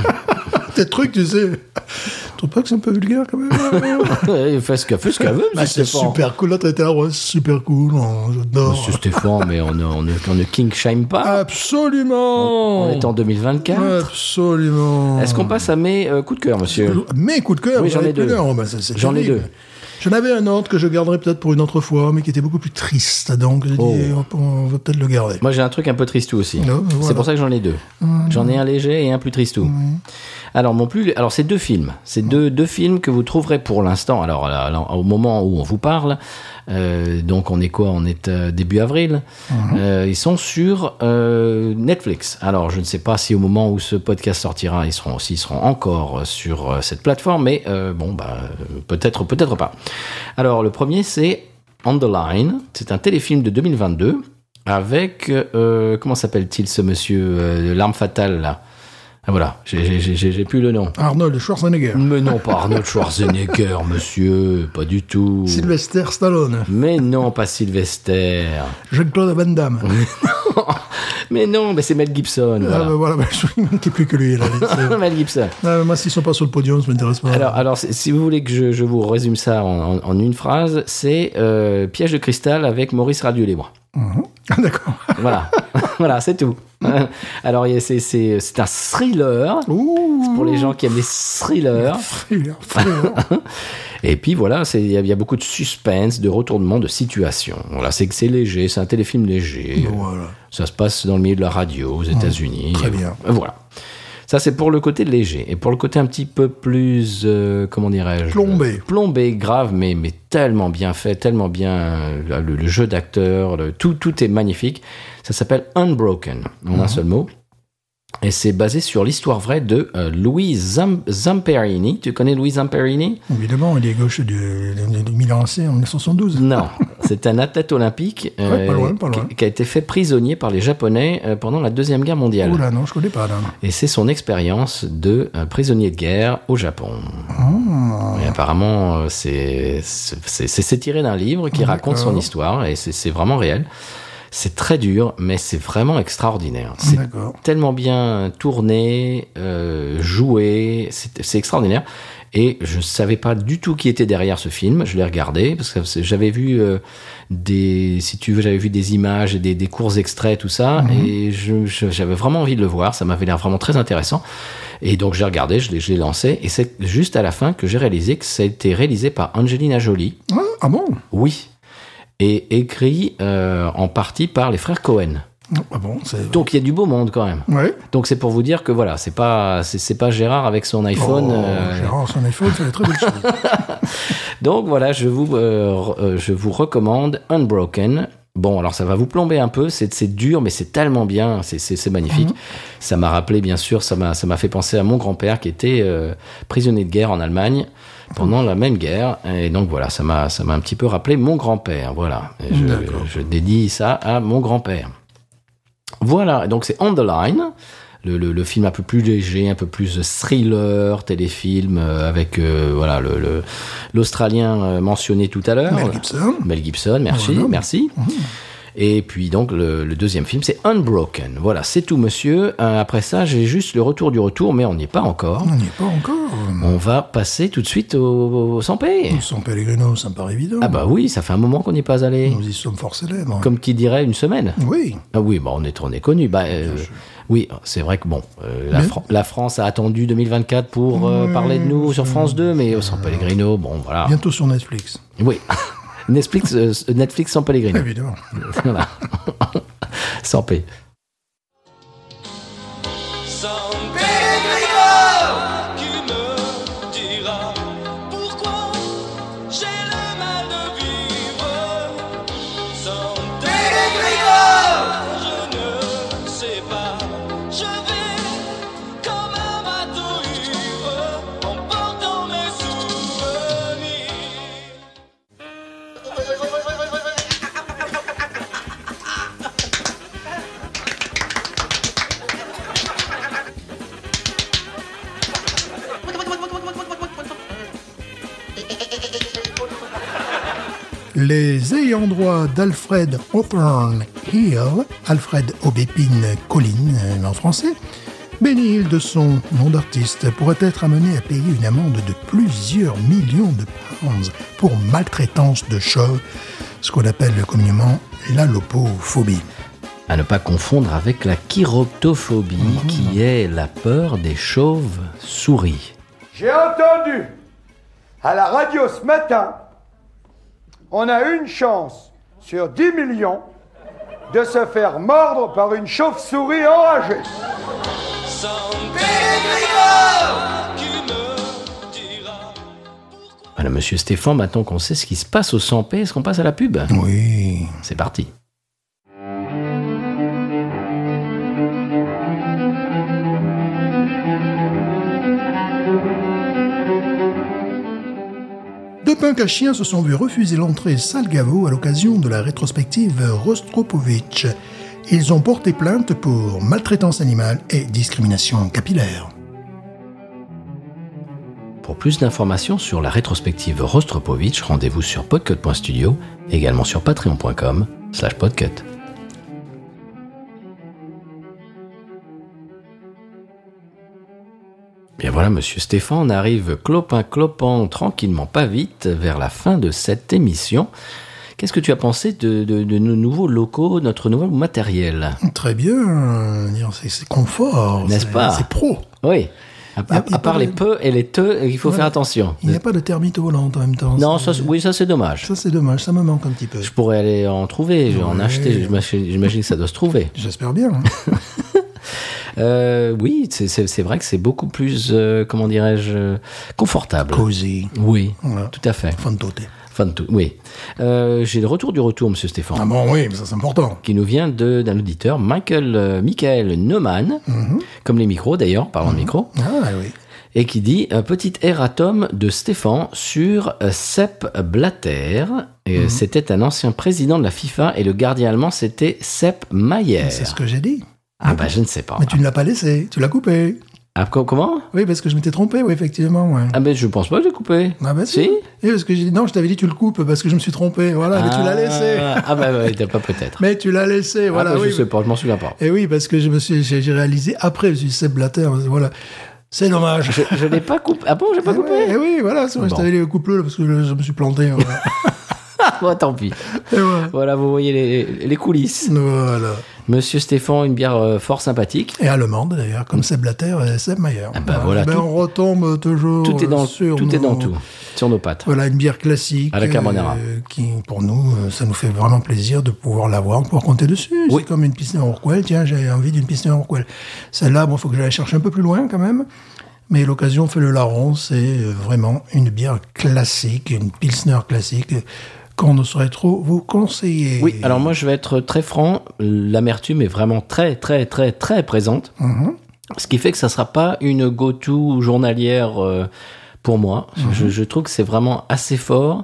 Des trucs, tu sais. Tu trouves pas que c'est un peu vulgaire quand même? Il fait ce qu'elle fait, ce qu'elle veut, Bah, monsieur c'est Stéphane. super cool. L'autre était là, ouais, c'est super cool. Oh, j'adore. Monsieur Stéphane, mais on ne, on ne, on ne king shame pas. Absolument. On est en deux mille vingt-quatre. Absolument. Est-ce qu'on passe à mes euh, coups de cœur, monsieur? Mes coups de cœur, Oui, vous j'en avez ai deux. plus d'un. Oh, bah, ça, c'est J'en ai terrible. deux. J'en avais un autre que je garderai peut-être pour une autre fois, mais qui était beaucoup plus triste. Donc, je dis, Oh. on, on va peut-être le garder. Moi, j'ai un truc un peu tristou aussi. Non, C'est voilà. pour ça que j'en ai deux. J'en ai un léger et un plus tristou. Alors, mon plus, alors c'est deux films. C'est deux, deux films que vous trouverez pour l'instant. Alors, alors, au moment où on vous parle, euh, donc on est quoi? On est euh, début avril. Euh, ils sont sur euh, Netflix. Alors, je ne sais pas si au moment où ce podcast sortira, ils seront aussi, ils seront encore sur euh, cette plateforme, mais euh, bon, bah, euh, peut-être, peut-être pas. Alors, le premier, c'est On the Line. C'est un téléfilm de deux mille vingt-deux avec euh, comment s'appelle-t-il ce monsieur euh, l'arme fatale là. Ah, voilà, j'ai, j'ai, j'ai, j'ai plus le nom. Arnold Schwarzenegger. Mais non, pas Arnold Schwarzenegger, monsieur, pas du tout. Sylvester Stallone. Mais non, pas Sylvester. Jean-Claude Van Damme. Mais non, mais c'est Mel Gibson. Ah, Voilà. ben voilà, ben, je ne manquais plus que lui. Là, c'est- Mel Gibson. Ah, moi, s'ils sont pas sur le podium, ça m'intéresse pas. Alors, alors c'est- si vous voulez que je, je vous résume ça en, en- en une phrase, c'est euh, Piège de cristal avec Maurice Radio-Libre. Mhm. Ah, d'accord. Voilà, voilà, c'est tout. Alors, il y a- c'est, c'est, c'est un thriller. Ouh. Pour les gens qui aiment les thrillers. Thriller, thriller. Et puis voilà, c'est- il y, a- il y a beaucoup de suspense, de retournement de situation. Voilà, c'est que c'est léger, c'est un téléfilm léger. Voilà. Ça se passe dans le milieu de la radio aux États-Unis. très bien. Euh, Voilà. Ça, c'est pour le côté léger. Et pour le côté un petit peu plus, euh, comment dirais-je Plombé. Plombé, grave, mais, mais tellement bien fait, tellement bien. euh, Le, le jeu d'acteur, le- tout, tout est magnifique. Ça s'appelle Unbroken, en un seul mot. Et c'est basé sur l'histoire vraie de euh, Louis Zam- Zamperini. Tu connais Louis Zamperini? Évidemment, il est gauche du, du, du Milan A C en dix-neuf cent soixante-douze. Non, c'est un athlète olympique euh, Ouais, pas loin, pas loin. Qui, qui a été fait prisonnier par les Japonais euh, pendant la Deuxième Guerre mondiale. Oula, non, je connais pas. Là. Et c'est son expérience de euh, prisonnier de guerre au Japon. Ah. Et apparemment, euh, c'est, c'est, c'est, c'est tiré d'un livre qui D'accord. raconte son histoire et c'est, c'est vraiment réel. C'est très dur, mais c'est vraiment extraordinaire. C'est D'accord. tellement bien tourné, euh, joué, c'est, c'est extraordinaire. Et je savais pas du tout qui était derrière ce film. Je l'ai regardé parce que c'est- j'avais vu euh, des, si tu veux, j'avais vu des images et des, des courts extraits, tout ça, et je, je- j'avais vraiment envie de le voir. Ça m'avait l'air vraiment très intéressant. Et donc j'ai regardé, je l'ai, je l'ai lancé, et c'est juste à la fin que j'ai réalisé que ça a été réalisé par Angelina Jolie. Ah, ah bon? Oui. Et écrit euh, en partie par les frères Cohen. Ah bon, c'est... Donc il y a du beau monde quand même. Ouais. Donc c'est pour vous dire que voilà, c'est pas c'est, c'est pas Gérard avec son iPhone. Oh, euh, Gérard, son iPhone, fait des très belles choses. Donc voilà, je vous euh, re- euh, je vous recommande Unbroken. Bon, alors ça va vous plomber un peu, c'est, c'est dur, mais c'est tellement bien, c'est, c'est, c'est magnifique. Ça m'a rappelé, bien sûr, ça m'a, ça m'a fait penser à mon grand-père qui était euh, prisonnier de guerre en Allemagne pendant la même guerre. Et donc voilà, ça m'a, ça m'a un petit peu rappelé mon grand-père. Voilà, et je, D'accord. je dédie ça à mon grand-père. Voilà, et donc c'est On the Line. Le, le, le film un peu plus léger, un peu plus thriller, téléfilm, euh, avec euh, voilà le, le, l'Australien euh, mentionné tout à l'heure. Mel Gibson. Mel Gibson, merci, Voilà. merci. Et puis donc le, le deuxième film, c'est Unbroken. Voilà, c'est tout, monsieur. Euh, après ça, j'ai juste le retour du retour, mais on n'y est pas encore. On n'y est pas encore. On va passer tout de suite au, au San P. San Pellegrino, ça me paraît évident. Ah bah oui, ça fait un moment qu'on n'y est pas allé. Nous y sommes fort célèbres. Comme qui dirait une semaine. Oui. Ah oui, bah on est, on est connu. Bah, euh, oui, c'est vrai que bon, euh, la, Mais- Fran- la France a attendu deux mille vingt-quatre pour euh, Ouais, parler de nous sur c'est- France deux, mais au San Pellegrino, bon voilà. Bientôt sur Netflix. Oui, Netflix, euh, Netflix San Pellegrino. Évidemment. Voilà. Sans paix. San Pellegrino qui me dira pourquoi j'ai le mal de vivre. San Pellegrino, je ne sais pas, je vais comme un bateau ivre en portant mes souvenirs. Les ayants droit d'Alfred Hawthorne Hill, Alfred Aubépine Colline en français, Benny Hill de son nom d'artiste, pourrait être amené à payer une amende de plusieurs millions de pounds pour maltraitance de chauves, ce qu'on appelle communément l'allopophobie. À ne pas confondre avec la chiroptophobie, qui est la peur des chauves-souris. J'ai entendu à la radio ce matin, on a une chance sur dix millions de se faire mordre par une chauve-souris enragée. San Pellegrino qui me dira pourquoi. Voilà, monsieur Stéphane, maintenant qu'on sait ce qui se passe au San P, est-ce qu'on passe à la pub? Oui. C'est parti. Deux punks à chiens se sont vus refuser l'entrée Salgavo à l'occasion de la rétrospective Rostropovitch. Ils ont porté plainte pour maltraitance animale et discrimination capillaire. Pour plus d'informations sur la rétrospective Rostropovitch, rendez-vous sur podcut point studio, également sur patreon point com slash podcut. Bien voilà, monsieur Stéphane, on arrive clopin clopant, tranquillement, pas vite, vers la fin de cette émission. Qu'est-ce que tu as pensé de, de, de nos nouveaux locaux, notre nouveau matériel? Très bien, euh, c'est, c'est confort. N'est-ce c'est, pas? C'est pro. Oui. À, Y a- à- y a à part pas les de- peu et les te, il faut Voilà. faire attention. Il n'y a pas de termite volante en même temps. Non, c'est- ça, oui, ça c'est dommage. Ça, c'est dommage, ça me manque un petit peu. Je pourrais aller en trouver, je vais en Ouais. acheter, j'imagine, j'imagine que ça doit se trouver. J'espère bien. hein. Euh, oui, c'est, c'est, c'est vrai que c'est beaucoup plus, euh, comment dirais-je, euh, confortable. Cosy. Oui, Voilà. tout à fait. Fantoté. Fun to- oui. Euh, j'ai le retour du retour, monsieur Stéphane, Ah bon, oui, mais ça, c'est important. qui nous vient de, d'un auditeur, Michael, euh, Michael Neumann, Mhm. comme les micros d'ailleurs, parlons de micros, Ah oui. et qui dit un petit erratum de Stéphane sur euh, Sepp Blatter. Et, euh, C'était un ancien président de la FIFA et le gardien allemand c'était Sepp Maier. C'est ce que j'ai dit. Ah bah je ne sais pas. Mais tu ne l'as pas laissé, tu l'as coupé. Ah, co- comment? Oui, parce que je m'étais trompé, oui, effectivement. Ouais. Ah ben je pense pas que j'ai coupé. Ah bah si. Si? Oui, parce que j'ai dit non, je t'avais dit tu le coupes parce que je me suis trompé. Voilà, mais tu l'as laissé. Ah bah ouais, t'as pas peut-être. Mais tu l'as laissé, voilà. ah, bah, oui. je sais pas, je m'en souviens pas. Et oui, parce que je me suis, j'ai, j'ai réalisé après, je me suis dit, Sepp Blatter, voilà. C'est dommage. Je, je l'ai pas coupé. Ah bon, j'ai pas Eh coupé? ouais, eh oui, voilà, c'est vrai, Bon. je t'avais dit coupe-le parce que je, je me suis planté. Voilà. Bon, tant pis. Et voilà. Voilà, vous voyez les, les coulisses. Voilà. Monsieur Stéphane, une bière euh, fort sympathique. Et allemande d'ailleurs, comme Sepp Blatter et Sepp Maier. Ah bah voilà, Ben, tout- on retombe toujours Tout est dans, sur tout est nos- dans tout. Sur nos pattes. Voilà, une bière classique. À la carbonara. euh, qui, pour nous, euh, ça nous fait vraiment plaisir de pouvoir l'avoir, de pouvoir compter dessus. Oui. C'est comme une Pilsner Urquell. Tiens, j'ai envie d'une Pilsner Urquell. Celle-là, bon, faut que j'aille chercher un peu plus loin quand même. Mais l'occasion fait le larron. C'est euh, vraiment une bière classique, une Pilsner classique euh, qu'on ne saurait trop vous conseiller. Oui, alors moi je vais être très franc, l'amertume est vraiment très très très très présente. Mhm. Ce qui fait que ça sera pas une go-to journalière euh, pour moi. Mhm. Je, je trouve que c'est vraiment assez fort.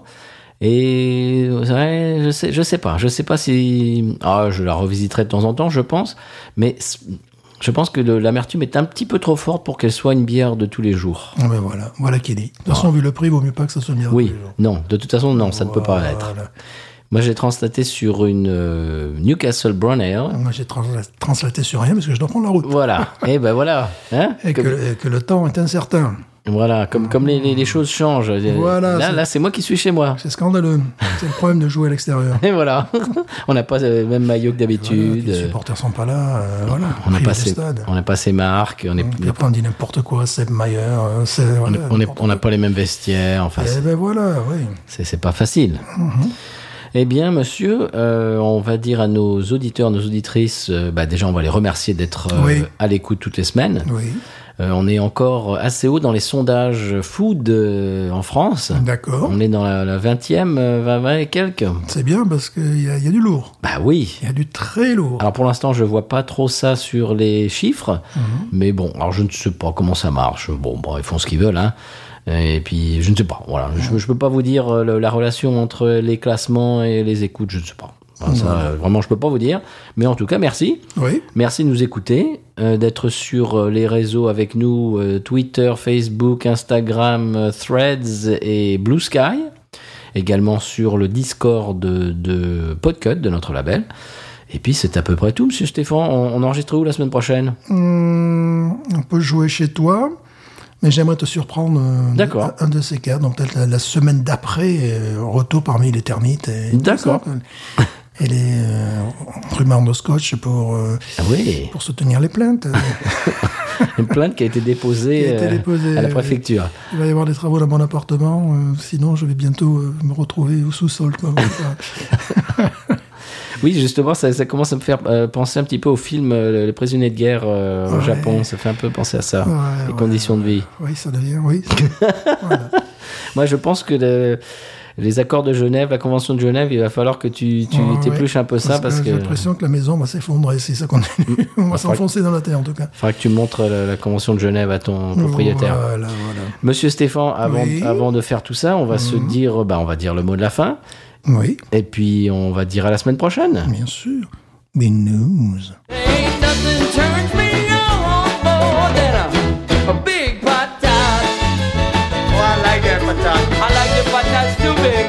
Et ouais, je sais, je sais pas, je sais pas si ah, je la revisiterai de temps en temps, je pense, mais c- je pense que le- l'amertume est un petit peu trop forte pour qu'elle soit une bière de tous les jours. Ah ben voilà, voilà qui est dit. De toute façon, vu le prix, vaut mieux pas que ça soit une bière de Oui, tous les jours. non, de toute façon, non, ça ne peut pas l'être. Voilà. Moi, j'ai translaté sur une euh, Newcastle Brown Ale. Moi, j'ai trans- translaté sur rien parce que je dois prendre la route. Voilà, et ben voilà, hein Et que, Comme- et que le temps est incertain. Voilà, comme, comme les, les, les choses changent. Voilà, là, c'est- là, c'est moi qui suis chez moi. C'est scandaleux. C'est le problème de jouer à l'extérieur. Et voilà, on n'a pas le même maillot que Voilà, d'habitude. les supporters sont pas là. euh, voilà, on n'a privé pas de ses, stade. on n'a pas ses marques. On est, Puis après, on dit n'importe quoi, Sepp Maier. euh, c'est, on voilà, est- on est- n'importe on n'a quoi. pas les mêmes vestiaires. Enfin, Eh c'est- ben voilà, oui. c'est c'est pas facile. Mhm. Eh bien, monsieur, euh, on va dire à nos auditeurs, nos auditrices, euh, bah, déjà, on va les remercier d'être euh, Oui. à l'écoute toutes les semaines. Oui, Euh, on est encore assez haut dans les sondages food euh, en France. d'accord. On est dans la, la vingtième, euh, vingt, vingt et quelques. C'est bien parce qu'il y, a- il y a du lourd. Bah oui. Il y a du très lourd. Alors pour l'instant, je vois pas trop ça sur les chiffres, Mhm. mais bon, alors je ne sais pas comment ça marche. Bon, bon, ils font ce qu'ils veulent, hein. Et puis je ne sais pas. Voilà, je, je peux pas vous dire euh, le- la relation entre les classements et les écoutes, je ne sais pas. Enfin, ça, euh, vraiment, je peux pas vous dire. Mais en tout cas, merci. Oui, Merci de nous écouter, euh, d'être sur euh, les réseaux avec nous, euh, Twitter, Facebook, Instagram, euh, Threads et Blue Sky. Également sur le Discord de, de Podcut, de notre label. Et puis c'est à peu près tout, monsieur Stéphane. On, on enregistre où la semaine prochaine? Hum, on peut jouer chez toi, mais j'aimerais te surprendre euh, D'accord. un de ces cas. Donc peut-être la, la semaine d'après, euh, retour parmi les termites. Et tout D'accord. ça, quoi. Et les euh, rumeurs de scotch pour, euh, Ah oui, pour soutenir les plaintes. une plainte qui a été déposée, Qui a été euh, déposée, à la oui. préfecture. Il va y avoir des travaux dans mon appartement, euh, sinon je vais bientôt euh, me retrouver au sous-sol. quoi. Oui, justement, ça, ça commence à me faire euh, penser un petit peu au film euh, Les prisonniers de guerre euh, au Ouais. Japon. Ça fait un peu penser à ça, Ouais, les ouais, conditions de vie. Oui, ça devient, oui. Voilà. Moi, je pense que le- les accords de Genève, la convention de Genève, il va falloir que tu, tu Ouais, t'épluches un peu ça parce que J'ai l'impression que la maison va s'effondrer si ça continue. On va s'enfoncer dans la terre en tout cas. il faudra que tu montres la, la convention de Genève à ton propriétaire. Voilà, voilà. Monsieur Stéphane, avant, Oui. avant de faire tout ça, on va se dire, bah, on va dire le mot de la fin, Oui, et puis on va dire à la semaine prochaine. bien sûr. news. Ain't nothing turns me on more than a, a big patat. Oh, I like that patat. I like the patats too big.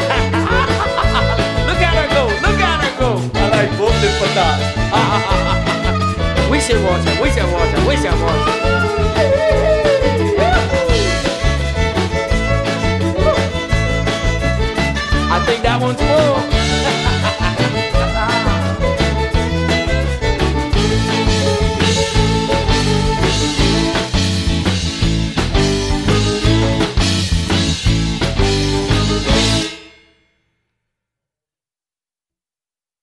Look at her go, look at her go. I like both the patats. We should watch her, we should watch her, we should watch her. I think that one's full.